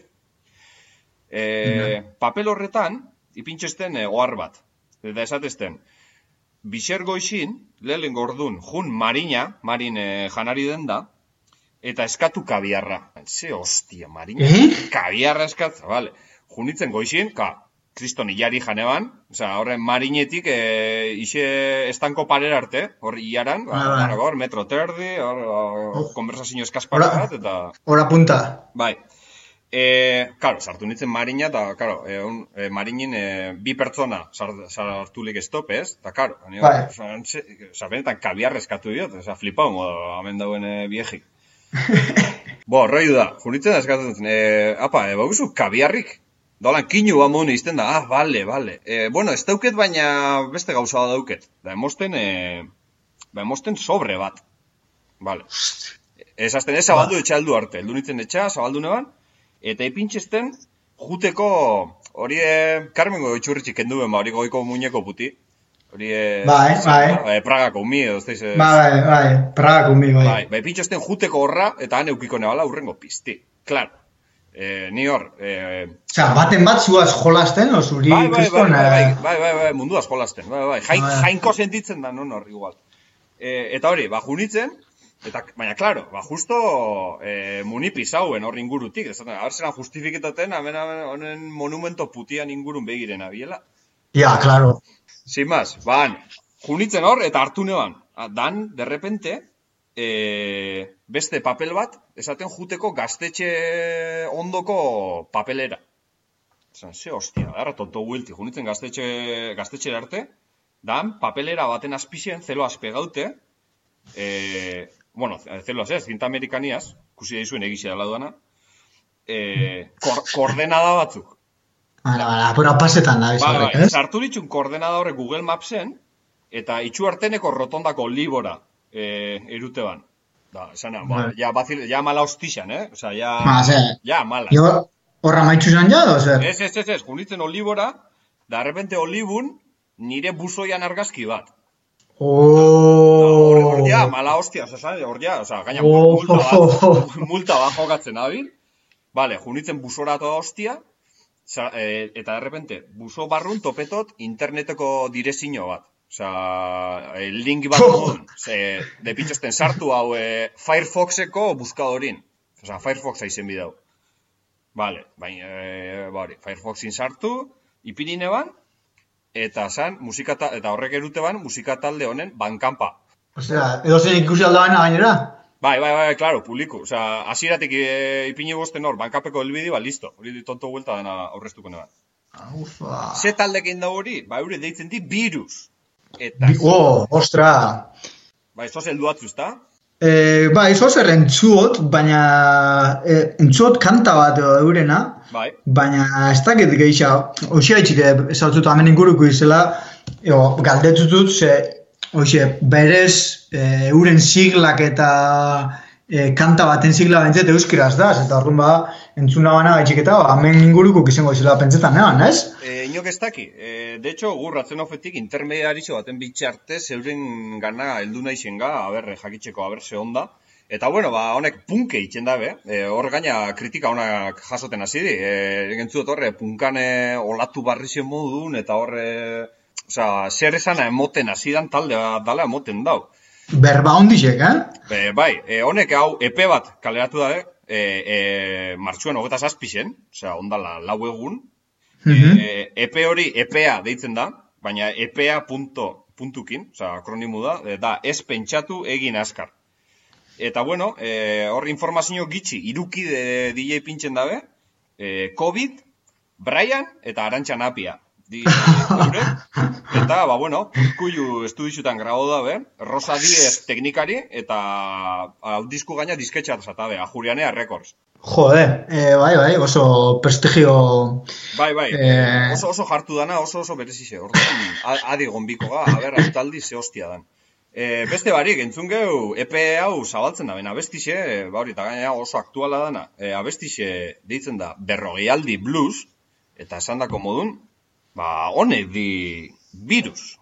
E, papel horretan, ipintxesten e, ohar bat. Eta esatezten, bixer goixin, lehen gordun, jun marina, marin e, janari den da, eta eskatu kabiarra. Ze hostia, marina, Eh? kabiarra eskatza, bale. Junitzen goixin, ka, kriston hilari janeban, osea, horren marinetik, e, ixe estanko parera arte, hor hilaran, Ah, bai. ba, hor metro terdi, hor, hor konversazio eskazpara Ora- bat, eta... Hora punta. Bai. E, karo, sartu nintzen marina, eta, karo, e, un, e, marinin e, bi pertsona sar- sartulik estope, ez? Eta, karo, Bai. oza, benetan kabiar eskatu diot, oza, flipau, modo, hamen dauen e, viejik. Bo, roi da, junitzen da eskatzen, e, apa, e, baguzu, kabiarrik? Dolan, kinu ba moen izten da, ah, bale, bale. E, bueno, ez dauket, baina beste gauza da dauket. Da, emosten, e, ba, emosten sobre bat. Bale. Ez azten, ez zabaldu etxa heldu arte. Heldu nintzen etxa, zabaldu neban, eta ipintxesten, juteko, hori, e, Carmengo itxurritxik kendu ben, ba, hori goiko muñeko puti. Hori, e, Bai, bai. e, Pragako umi, edo, ez daiz, e, Bai, bai, Pragako mi, bai. bai, bai, ipintxesten juteko horra, eta han eukiko nebala urrengo pizti. Claro. E, ni hor, e, Osea, baten bat zuaz jolasten, o zuri bai, bai, bai, kriston... bai, bai, eh, bai, bai, bai, mundu askolasten, bai, bai, Jain, Bai. jainko sentitzen da, non hor, igual. E, eta hori, ba, junitzen, eta, baina, klaro, ba, justo e, munipi zauen hor ingurutik, ez da, hor zelan justifiketaten, hemen, hemen, honen monumento putian ingurun begiren abiela. Ja, claro. Sin más, ban, junitzen hor, eta hartu neban, a, dan, de repente, e, beste papel bat, esaten juteko gaztetxe ondoko papelera. Zan, ze hostia, gara tonto guilti, junitzen gaztetxe, gaztetxera arte, dan, papelera baten azpixen, zelo azpegaute, e, bueno, zelo ez, zinta amerikaniaz, kusi daizuen egizia dela duana, e, kor, koordenada batzuk. Bara, bara, apura pasetan da, Ba, bizarrek, ba, ez? sartu ditxun koordenada horrek Google Mapsen, eta itxu arteneko rotondako libora e, erute ban. Da, esan, ba, Bai. ja, bazil, ja mala hostixan, eh? Osa, ja, Ah, ze, ja mala. jo, horra maitxu zan ja, do, zer? Ez, ez, ez, ez, junitzen olibora, da, de repente olibun, nire buzoian argazki bat. Oh. Hor ja, mala hostia, oza, hor ja, oza, gaina Oh. multa bat, multa bat jokatzen abil. Vale, junitzen busora toda hostia, sa, e, eta de repente, buso barrun topetot interneteko direzio bat. Osa, el link bat modun, ze, de pitxosten sartu hau e, Firefoxeko buskadorin. Osa, Firefoxa izen bidau. Vale, baina, e, bari, Firefoxin sartu, ipinine ban, eta zan, musika ta, eta horrek erute ban, musika talde honen bankanpa. Osea, edo zen ikusi aldabaina gainera? Bai, bai, bai, claro, publiku. Osa, hasieratik e, ipini bosten hor, bankapeko elbidi, ba, listo. Hori tonto vuelta dena aurreztuko neban. Ufa. Ze taldekin da hori, ba, eure deitzen di virus. Eta, Bi- Oh, ostra. ba, ez heldu atzu, ezta? E, ba, izo zer entzuot, baina e, entzuot kanta bat edo eurena, Bai. baina ez dakit gehiago, hoxia itxik ezautut hemen inguruko izela, eo, galdetutut, ze, hoxe, berez, e, euren siglak eta e, kanta baten sigla bentzet euskiraz da, eta orduan ba, entzuna bana gaitxik eta ba, hemen inguruko izango izela pentsetan nean, ez? E, inok ez daki. E, de hecho, gur ratzen ofetik intermediaritxo baten bitxarte zeuren gana heldu nahi ga, aber, jakitzeko, aber ze onda. Eta bueno, ba, honek punke itzen dabe, e, hor gaina kritika honak jasoten hasi di. E, Gentzut horre, punkane olatu barrizien modun, eta horre, osea, zer esana emoten hasi dan talde dala emoten dau. Berba ondixek, eh? Be, bai, e, honek hau E P bat kaleratu dabe, e, e, martxuan hogeta zazpixen, osea, ondala lau egun. Mhm. E, E P hori E P A deitzen da, baina E P A punto, puntukin, osea, akronimu da, e, da ez pentsatu egin askar. Eta bueno, e, hor informazio gitxi, iruki de D J pintzen dabe, e, COVID, Brian eta Arantxa Napia. Di, eure, eta, ba, bueno, Urkullu estudizutan grabo dabe, Rosa Diez teknikari, eta aldizku gaina disketxat zatabe, Ajurianea Records. Jode, e, bai, bai, oso prestigio... Bai, bai, Eh. oso oso jartu dana, oso oso berezize, orduan, a- adi gonbiko ga, aber, autaldi ze hostia dan. E, beste barik, entzun geu, E P hau zabaltzen da, ben abestixe, e, ba hori, eta gaina oso aktuala dana, e, abestixe deitzen da berrogeialdi blues, eta esan dako modun, ba, honek di virus.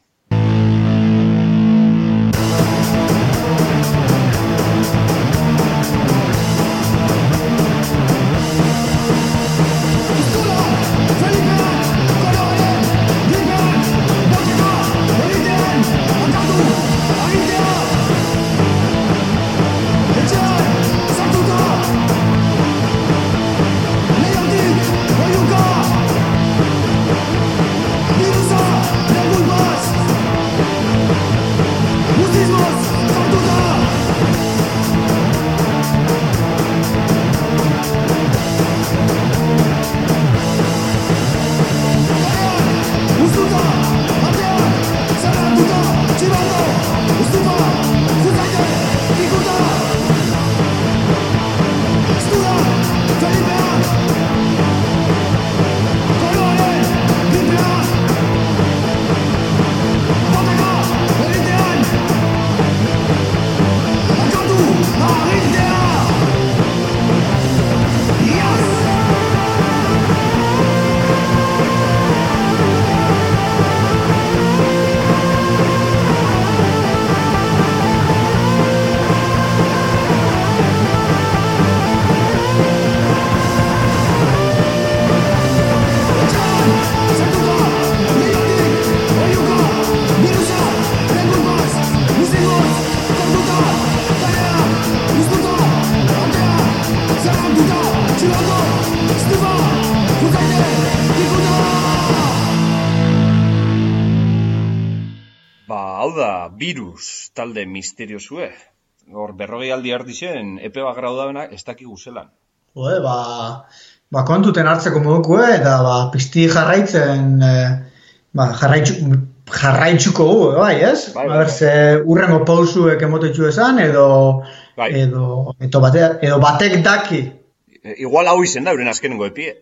Hau da, virus talde misteriosue. Hor, berrogei aldi ardixen, epe bat grau daudenak, ez dakigu zelan. Jode, ba, ba kontuten hartzeko modukue, eta ba, pizti jarraitzen, e, ba, jarraitzu, jarraitzuko gu, bai, ez? Bai, bai, A ber, ze urrengo pausuek emotetxu esan, edo, Bai. edo, edo, bate, edo batek daki. E, igual hau izen da, euren azkenengo epie.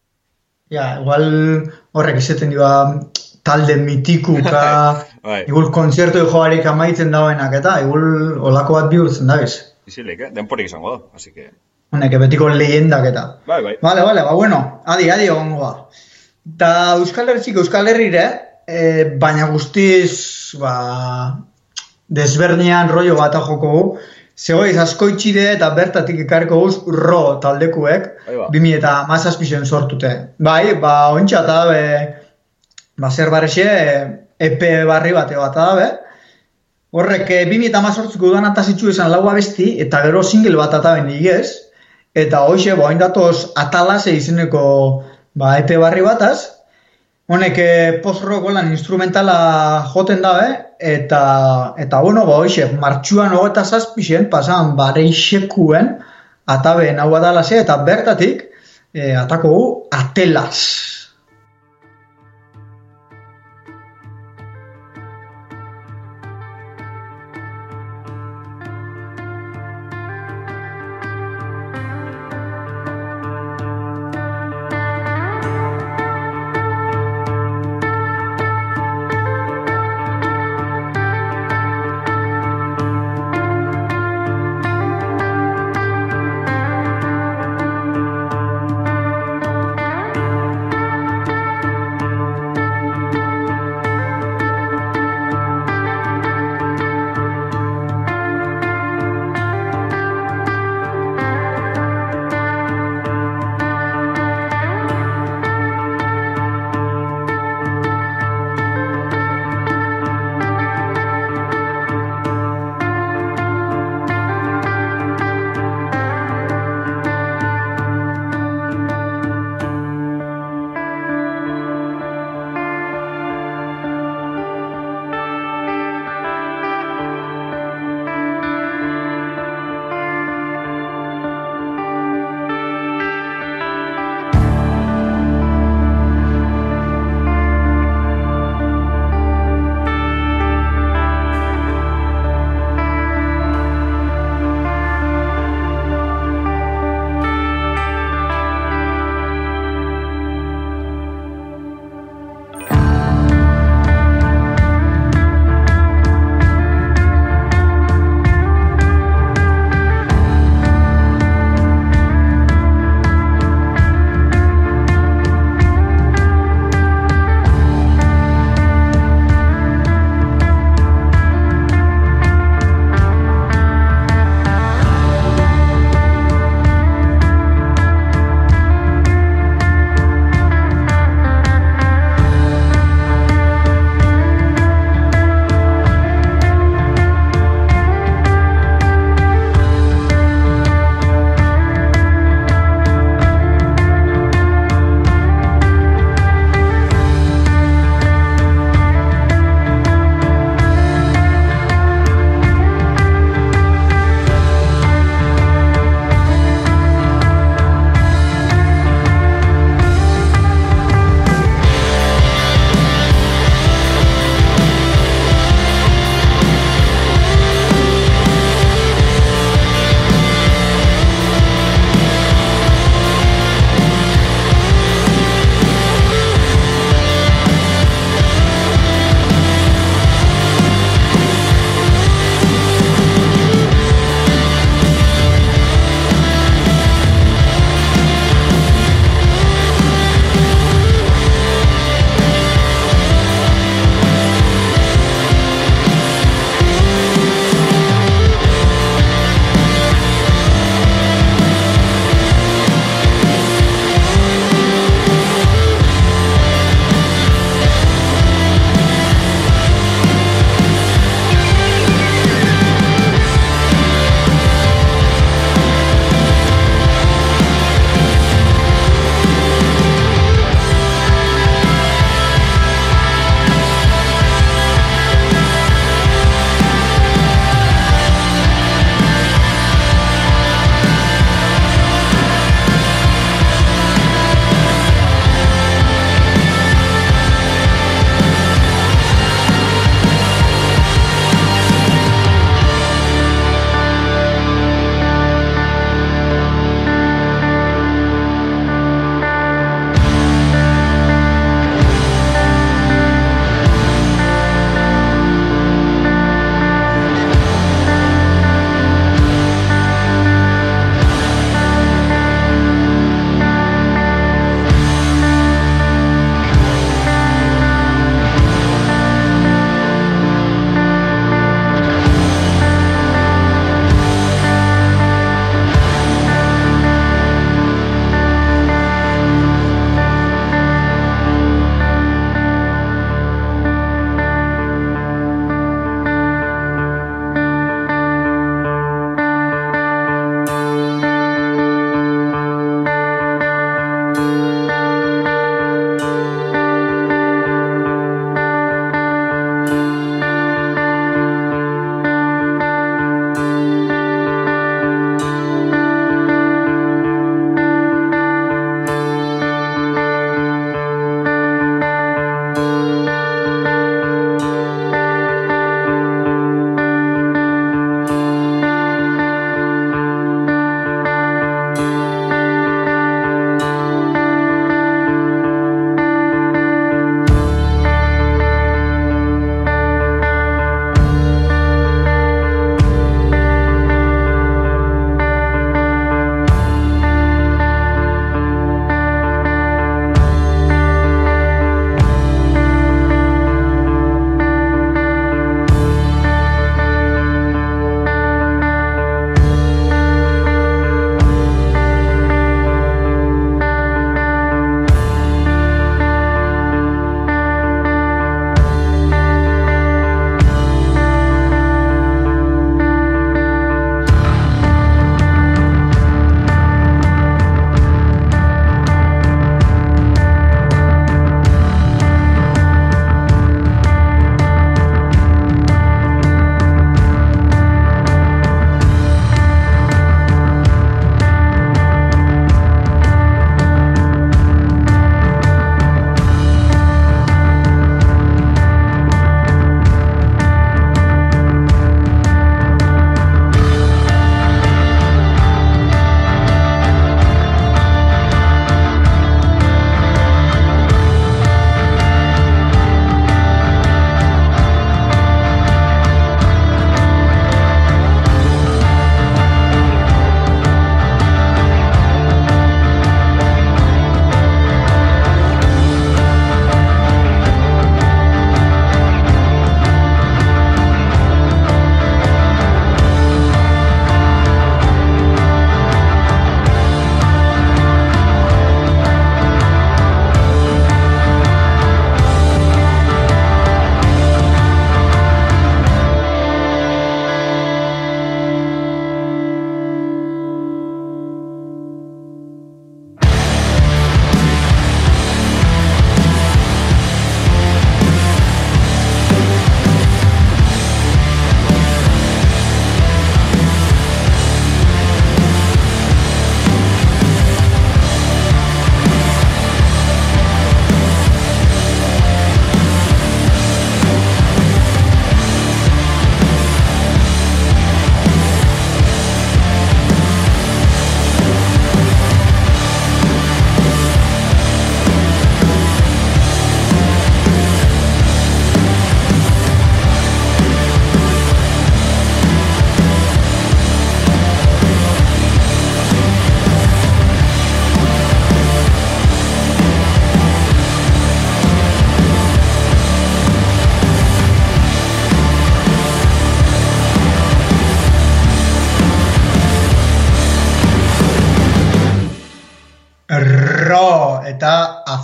Ja, igual horrek izaten dira talde mitikuka, Bai. igual kontzertu joarik amaitzen dauenak, eta igual olako bat bihurtzen da, biz. Izilik, eh? Denporik izango da, así que... Honek betiko lehendak eta. Bai, bai. Vale, vale, ba, bueno, adi, adi egongo ba. Ta Euskal Herritxik Euskal Herrire, e, baina guztiz, ba, desbernian rollo bat joko gu. Zegoiz askoitxide eta bertatik ekarriko guz ro taldekuek, bimila eta hamazazpien sortute. Bai, ba, ontsa eta dabe, ba, zer barrexe, E P barri bate bat dabe. Horrek, bimila eta hamazortziko udan atazitxu esan lau abesti, eta gero single bat ataben igez, eta hoxe, ba, oindatoz atalase izeneko ba, E P barri bataz. Honek post-rock lan instrumentala joten dabe, eta, eta bueno, ba, hoxe, martxuan hogeta zazpixen, pasan bareixekuen, ataben hau adalase, eta bertatik, e, atako gu, atelaz.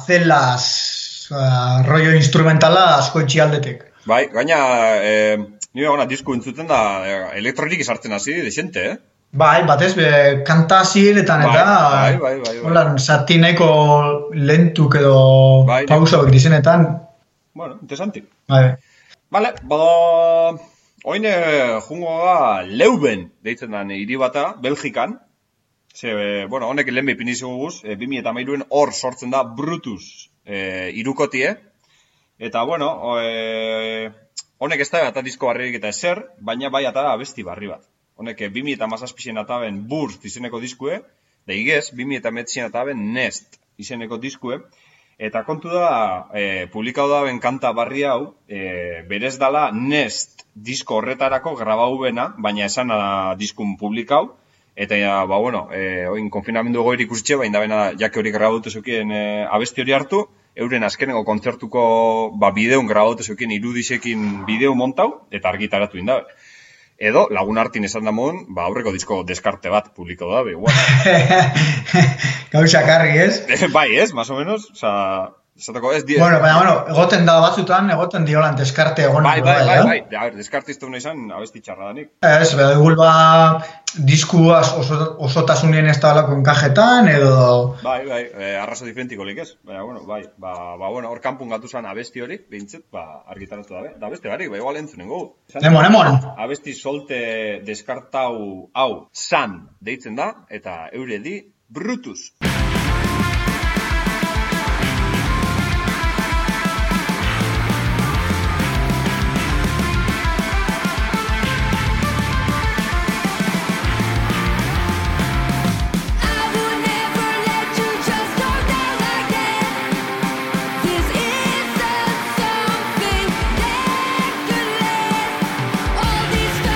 gazelaz, uh, rollo instrumentala asko etxi aldetek. Bai, gaina, eh, nire gana disko entzuten da, eh, elektronik esartzen hasi, desente, eh? Bai, batez, be, kanta ziretan eta... Bai, bai, bai, bai. Holan, satineko lentuk edo bai, pausoak dizenetan. Bueno, interesanti. Bai. Vale, ba... Oine jungo da Leuven, deitzen da hiri bata, Belgikan. Ze, bueno, honek lehen behipin izugu guz, e, bi mila hamairuen hor sortzen da Brutus e, irukotie. Eta, bueno, e, honek ez da eta disko barririk eta ezer, baina bai atara abesti barri bat. Honek bi mila hamazazpien ataben Burst izeneko diskue, da igez, bi mila hemeretzien ataben Nest izeneko diskue. Eta kontu da, e, publikau daben kanta barri hau, e, berez dala Nest disko horretarako grabau bena, baina esana diskun publikau. Eta, ja, ba, bueno, e, oin konfinamendu goir ikustxe, baina da bena jake hori grabautu zeukien e, abesti hori hartu, euren azkeneko kontzertuko ba, bideun grabautu zeukien irudisekin bideu montau, eta argitaratu indabe. Edo, lagun hartin esan da modun, ba, aurreko disko deskarte bat publiko da, be, Gauza karri, ez? Bai, ez, más o menos, oza, esateko ez... Bueno, baina, bueno, egoten da batzutan, egoten diolan deskarte egon. Bai, bai, bai, bai, bai, bai, deskarte iztu izan abesti txarra danik. Ez, beda, egul ba, disku oso, osotasunien ez da balako enkajetan, edo... Bai, bai, eh, arrazo diferentikolik ez, baina, bueno, bai, ba, ba, bueno, hor kanpun gatu zan abesti hori, behintzet, ba, argitaratu dabe, da abesti barik, ba, igual entzunen gogu. Emon, emon! Abesti solte deskartau hau, San, deitzen da, eta eure di, Brutus.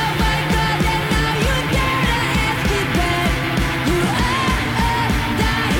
Die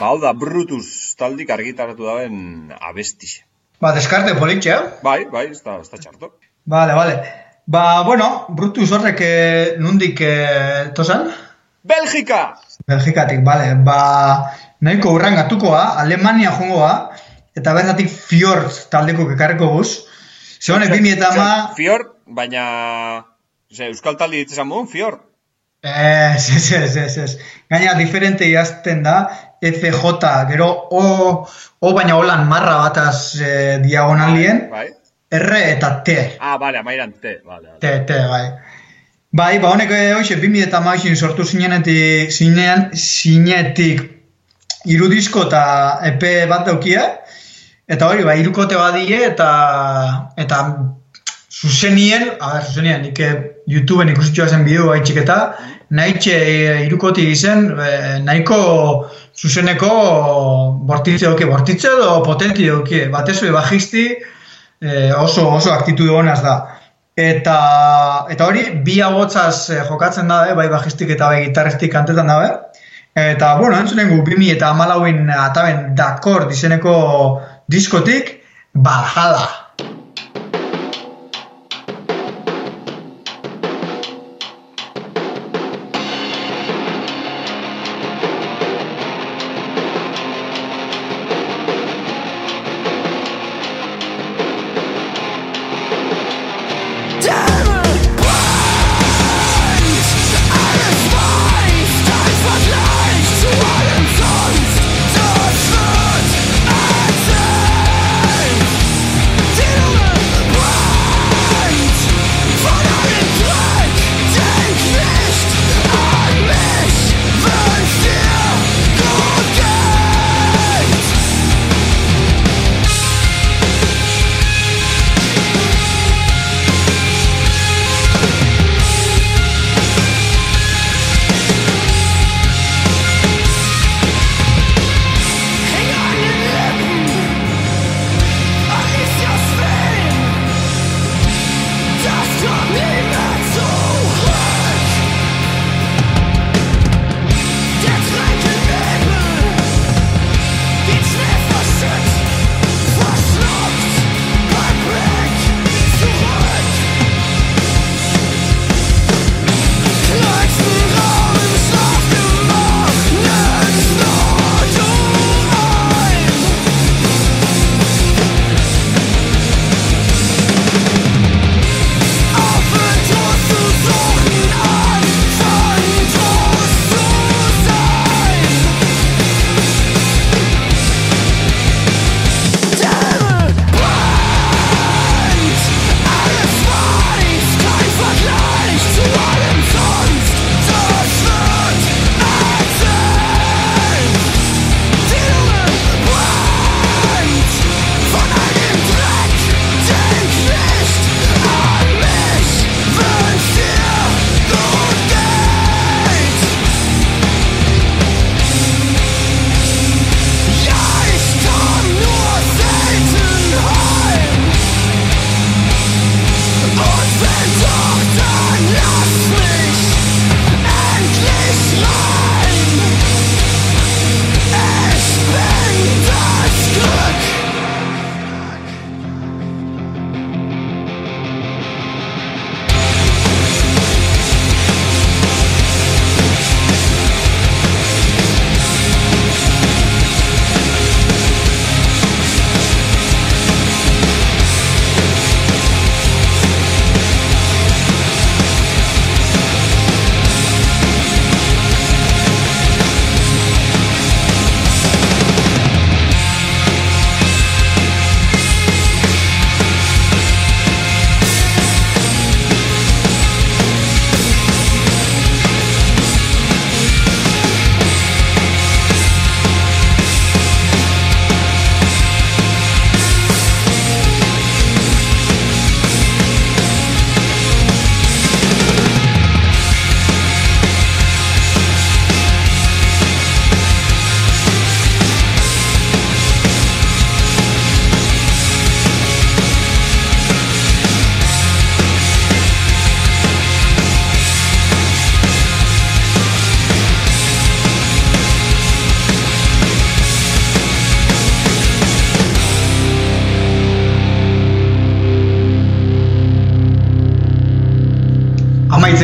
Ba, hau da, Brutus taldik argitaratu daben abestixe. Ba, deskarte politxe, eh? Bai, bai, ez da, ez da txarto. Vale, vale. Ba, bueno, Brutus horrek eh, nundik eh, tosan? Belgika! Belgikatik, bale. Ba, nahiko urrangatukoa, Alemania jongoa, eta bertatik Fjord taldeko kekarreko guz. Zegone, bimi eta ama... Fjord, baina... Ose, Euskal taldi ditzezan modun, Fjord. Ez, ez, ez, ez, ez. Gaina diferente idazten da, F J, gero O, O baina holan marra bataz eh, diagonalien, Bai, bai. R eta T. Ah, bale, amairan T, bale. T, T, bai. Bai, ba, honek hoxe, bimi eta maixin sortu zinenetik, zinean, zinetik irudisko eta E P bat daukie, eta hori, ba, irukote badie, eta, eta zuzenien, a ber, zuzenien, nik YouTubeen ikusitxoa zen bideo gaitxik eta, nahitxe irukotik izen, nahiko zuzeneko bortitze doki, bortitze edo potenti doki, batezue bajisti, oso, oso aktitude honaz da. Eta, eta hori, bi abotzaz jokatzen da, bai bajistik eta bai gitarristik kantetan da, eta, bueno, entzunen gu, bimi eta amalauin ataben Dakor dizeneko diskotik, Valhalla. Sonst, das wird erzählen.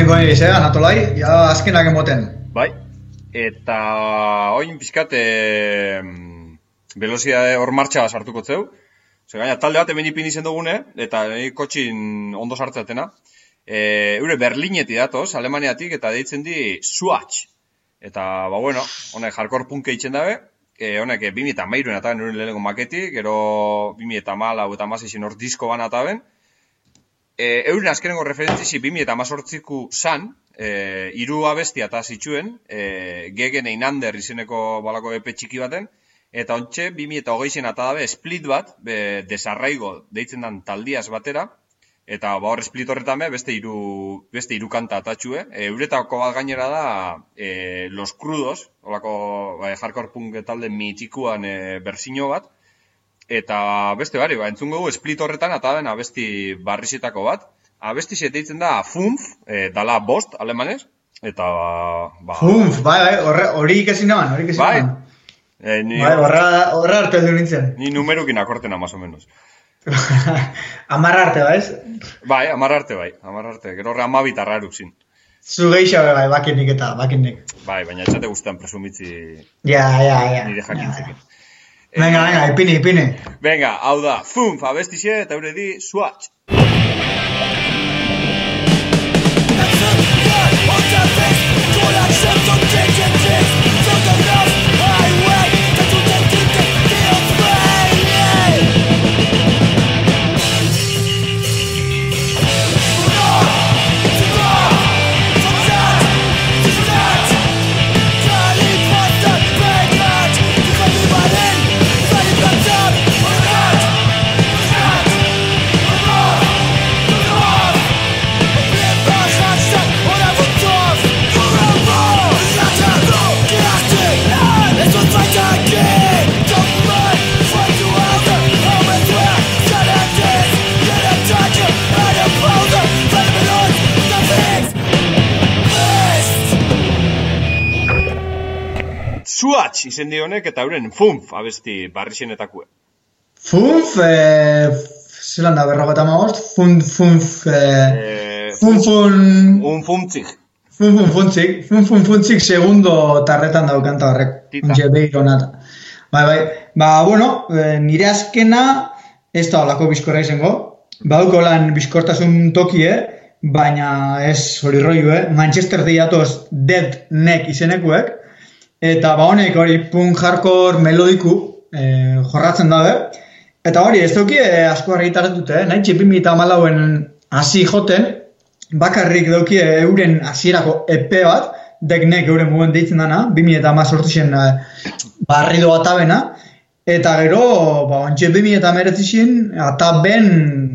egingo niriz, eh, Anatolai, ja azkenak emoten. Bai, eta oin pixkat e, velozia hor martxa sartuko zeu. Zer gaina, talde bat hemen ipin izen dugune, eta kotxin ondo sartzatena. E, eure Berlineti datoz, Alemaniatik, eta deitzen di Swatch. Eta, ba, bueno, honek hardcore punk eitzen dabe. E, honek bi mila hamairu eta ben euren lehenengo maketik, gero bi mila hamalau eta hamasei hor disko ban eta ben. E, euren azkenengo referentzi bi mila hemezortziku zan, e, hiru abestia eta zituen, e, Gegen Einander izeneko balako epe txiki baten, eta ontxe bi mila hogeizen eta dabe split bat, be, desarraigo deitzen dan taldiaz batera, eta ba hor split horretan be, beste hiru beste hiru kanta atatxue. E, euretako bat gainera da e, Los Crudos, holako ba, hardcore punk talde mitikuan e, berzino bat. Eta beste bari, ba, entzungo gu split horretan eta den abesti barrizetako bat. Abesti deitzen da Funf, e, dala bost alemanez. Eta ba... Funf, bai, bai, hori ikesin naman, hori ikesin bai. naman. E, ni, bai, horra, horra arte heldu nintzen. Ni numerukin akortena, más o menos. Amarra arte, baiz? Bai, amarra arte, bai, amarra arte. Gero horre amabit arraruk zin. Zu geixa bai, bakinik eta, bakinik. Bai, baina etxate guztan presumitzi... Ja, ja, ja. Nire jakintzekin. Ja, ja. Venga, venga, ipini, ipini. Venga, hau da, Funf, abestixe, eta eure di, Swatch. Swatch izen dionek eta euren Funf abesti barrixenetakue. Funf, eh, zelan da berrogeta magost, Funf, Funf, eh, Funfun... Un Funfzik. Funfun Funfzik, Funfun Funfzik segundo tarretan daukanta horrek, untxe behiro nata. Bai, bai, ba, bueno, eh, nire azkena ez da olako bizkorra izango, bauko lan bizkortasun tokie, baina ez hori roiu, eh? Manchester diatoz Dead Neck izenekuek, eta ba honek hori punk hardcore melodiku eh, jorratzen dabe. Eta hori ez duki eh, asko argitaren dute, eh? Nahi txipi mila hamalauen hasi joten, bakarrik dauki euren hasierako E P bat, deknek euren muguen deitzen dana, bi mila hemezortzian eh, barrido atabena, eta gero, ba, ontxe bi mila hemeretzin ataben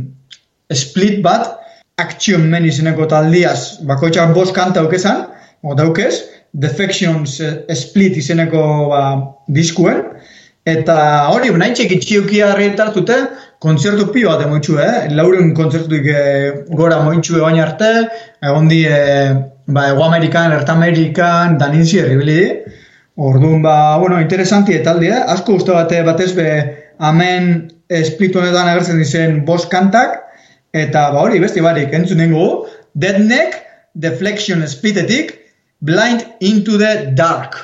split bat, Action Man izeneko taldiaz, bakoitzak bost kanta daukezan, o daukez, Defections Split izeneko ba, diskuen, eta hori, nahi txek itxiukia arretartute, kontzertu pio bat emoitxu, eh? Lauren kontzertuik eh, gora moitxu egoin arte, egon di, eh, ba, Ego Amerikan, Erta Amerikan, daninzi erribili di. Orduan, ba, bueno, interesanti etaldi, eh? Asko uste bate batez be, hemen Split honetan agertzen dizen bost kantak, eta ba hori, besti barik, entzun nengo, Dead Neck, Deflection Splitetik, Blind into the Dark.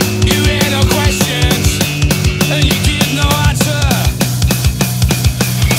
You hear no questions, and you give no answer.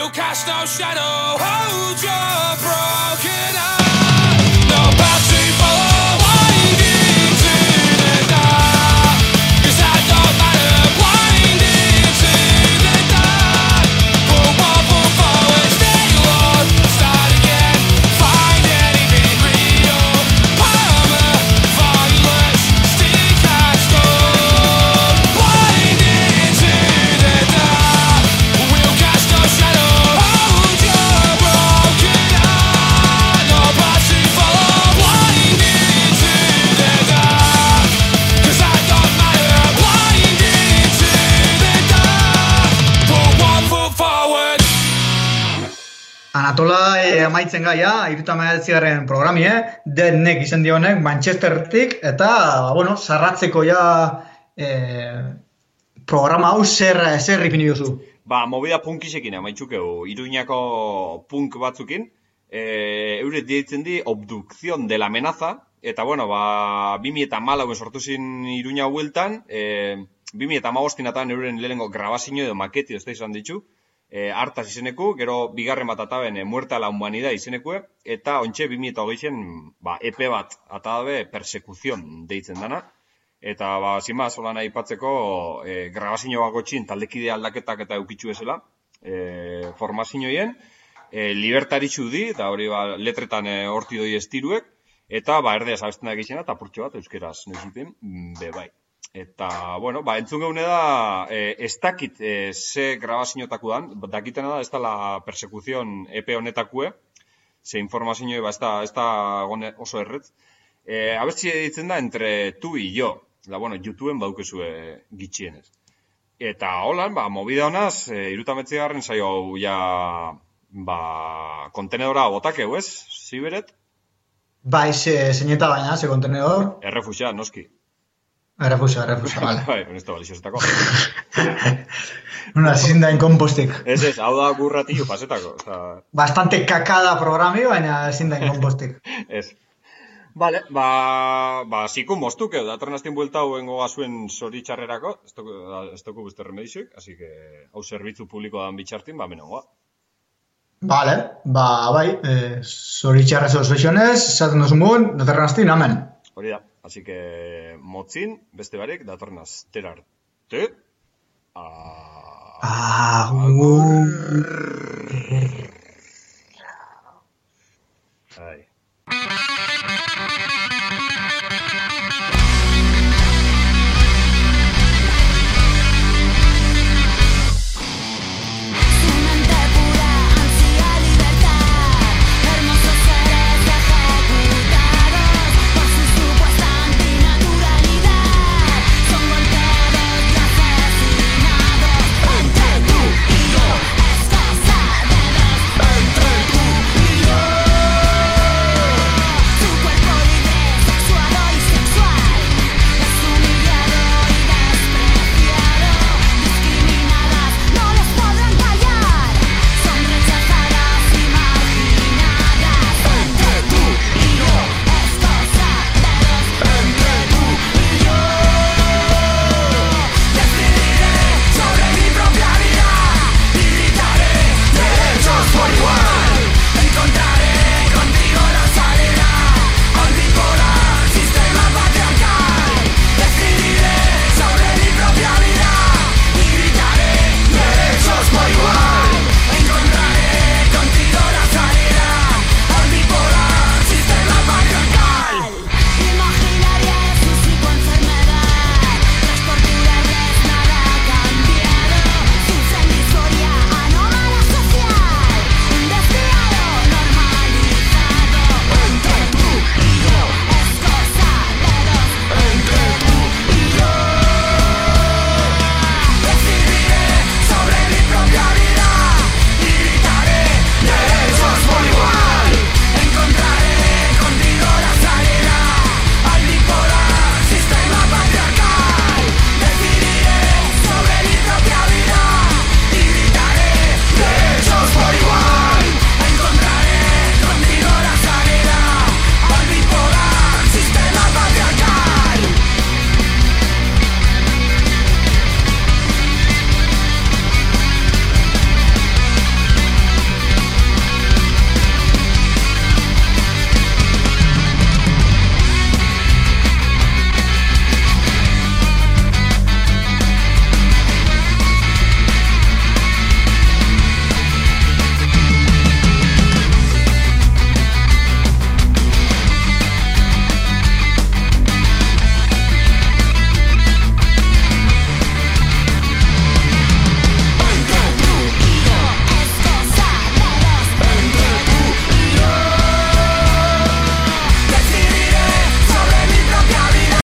will cast no shadow. Hold your broken heart. No path to follow, winding to the dark. 'Cause that don't matter, winding to the dark. Pull one foot forward, stay on, start again. Find anything real. Armor, violence, stick and stone. Winding to the dark. We'll cast no shadow. Hold your broken heart. No path to follow. Winding to the dark. 'Cause that don't matter. Winding to the dark. Put one foot forward. Anatola e, amaitzen gaia, iruta mehatzigarren programie, Dead Neck izen dionek, Manchestertik, eta, bueno, sarratzeko ja e, programa hau zer, zer ipini duzu. Ba, movida punkisekin amaitxukeu, Iruñako punk batzukin, e, euret ditzen di Obducción de la Amenaza, eta bueno, ba, bi mila hamalau sortu zin Iruña hueltan, e, bi mila hamabostinatan euren lehenengo grabazio edo maketi ez da izan ditu, e, hartaz izeneku, gero bigarren bat ataben e, Muerte a la Humanidad izenekue, eta ontxe bi mila hogeizen ba, E P bat atabe Persekuzion deitzen dana. Eta, ba, zima, solan aipatzeko, e, grabazio bagotxin taldekide aldaketak eta eukitxu ezela, e, formazioien, e, libertaritxu di, eta hori, ba, letretan e, horti doi estiruek, eta, ba, erdeaz abesten da egizena, eta purtxo bat, euskeraz, noizipen, be bai. Eta, bueno, ba, entzun geune da, e, ez dakit e, ze grabazioetako dan, dakitena da, ez da la Persekuzion E P honetakue, ze informazio, ba, ez da, ez da gone oso erretz. E, abesti ditzen da, entre tu y yo. Da, bueno, YouTubeen baukezue gitxienez. Eta holan, ba, movida honaz, e, irutametzigarren saio hau ja, ba, kontenedora botakeu, ez? Ziberet? Bai, ze, zeineta baina, ze kontenedor. Errefuxa, noski. Errefusa, errefusa, bale. Bai, honesto baliziozetako. Una zinda inkompostik. Ez ez, hau da gurratillo pasetako. Oza... Bastante kakada programi, baina zinda inkompostik. Ez. Vale, ba, ba, ziku moztuk edo, datorren azten buelta hau engo gazuen zoritxarrerako, ez toku beste remedizuik, así que hau zerbitzu publiko dan bitxartin, ba, menongoa. Vale, ba, bai, eh, zoritxarrez osbexionez, esaten duzun bugun, datorren azten, amen. Hori da, así que motzin, beste barik, datorren azten arte. Agur.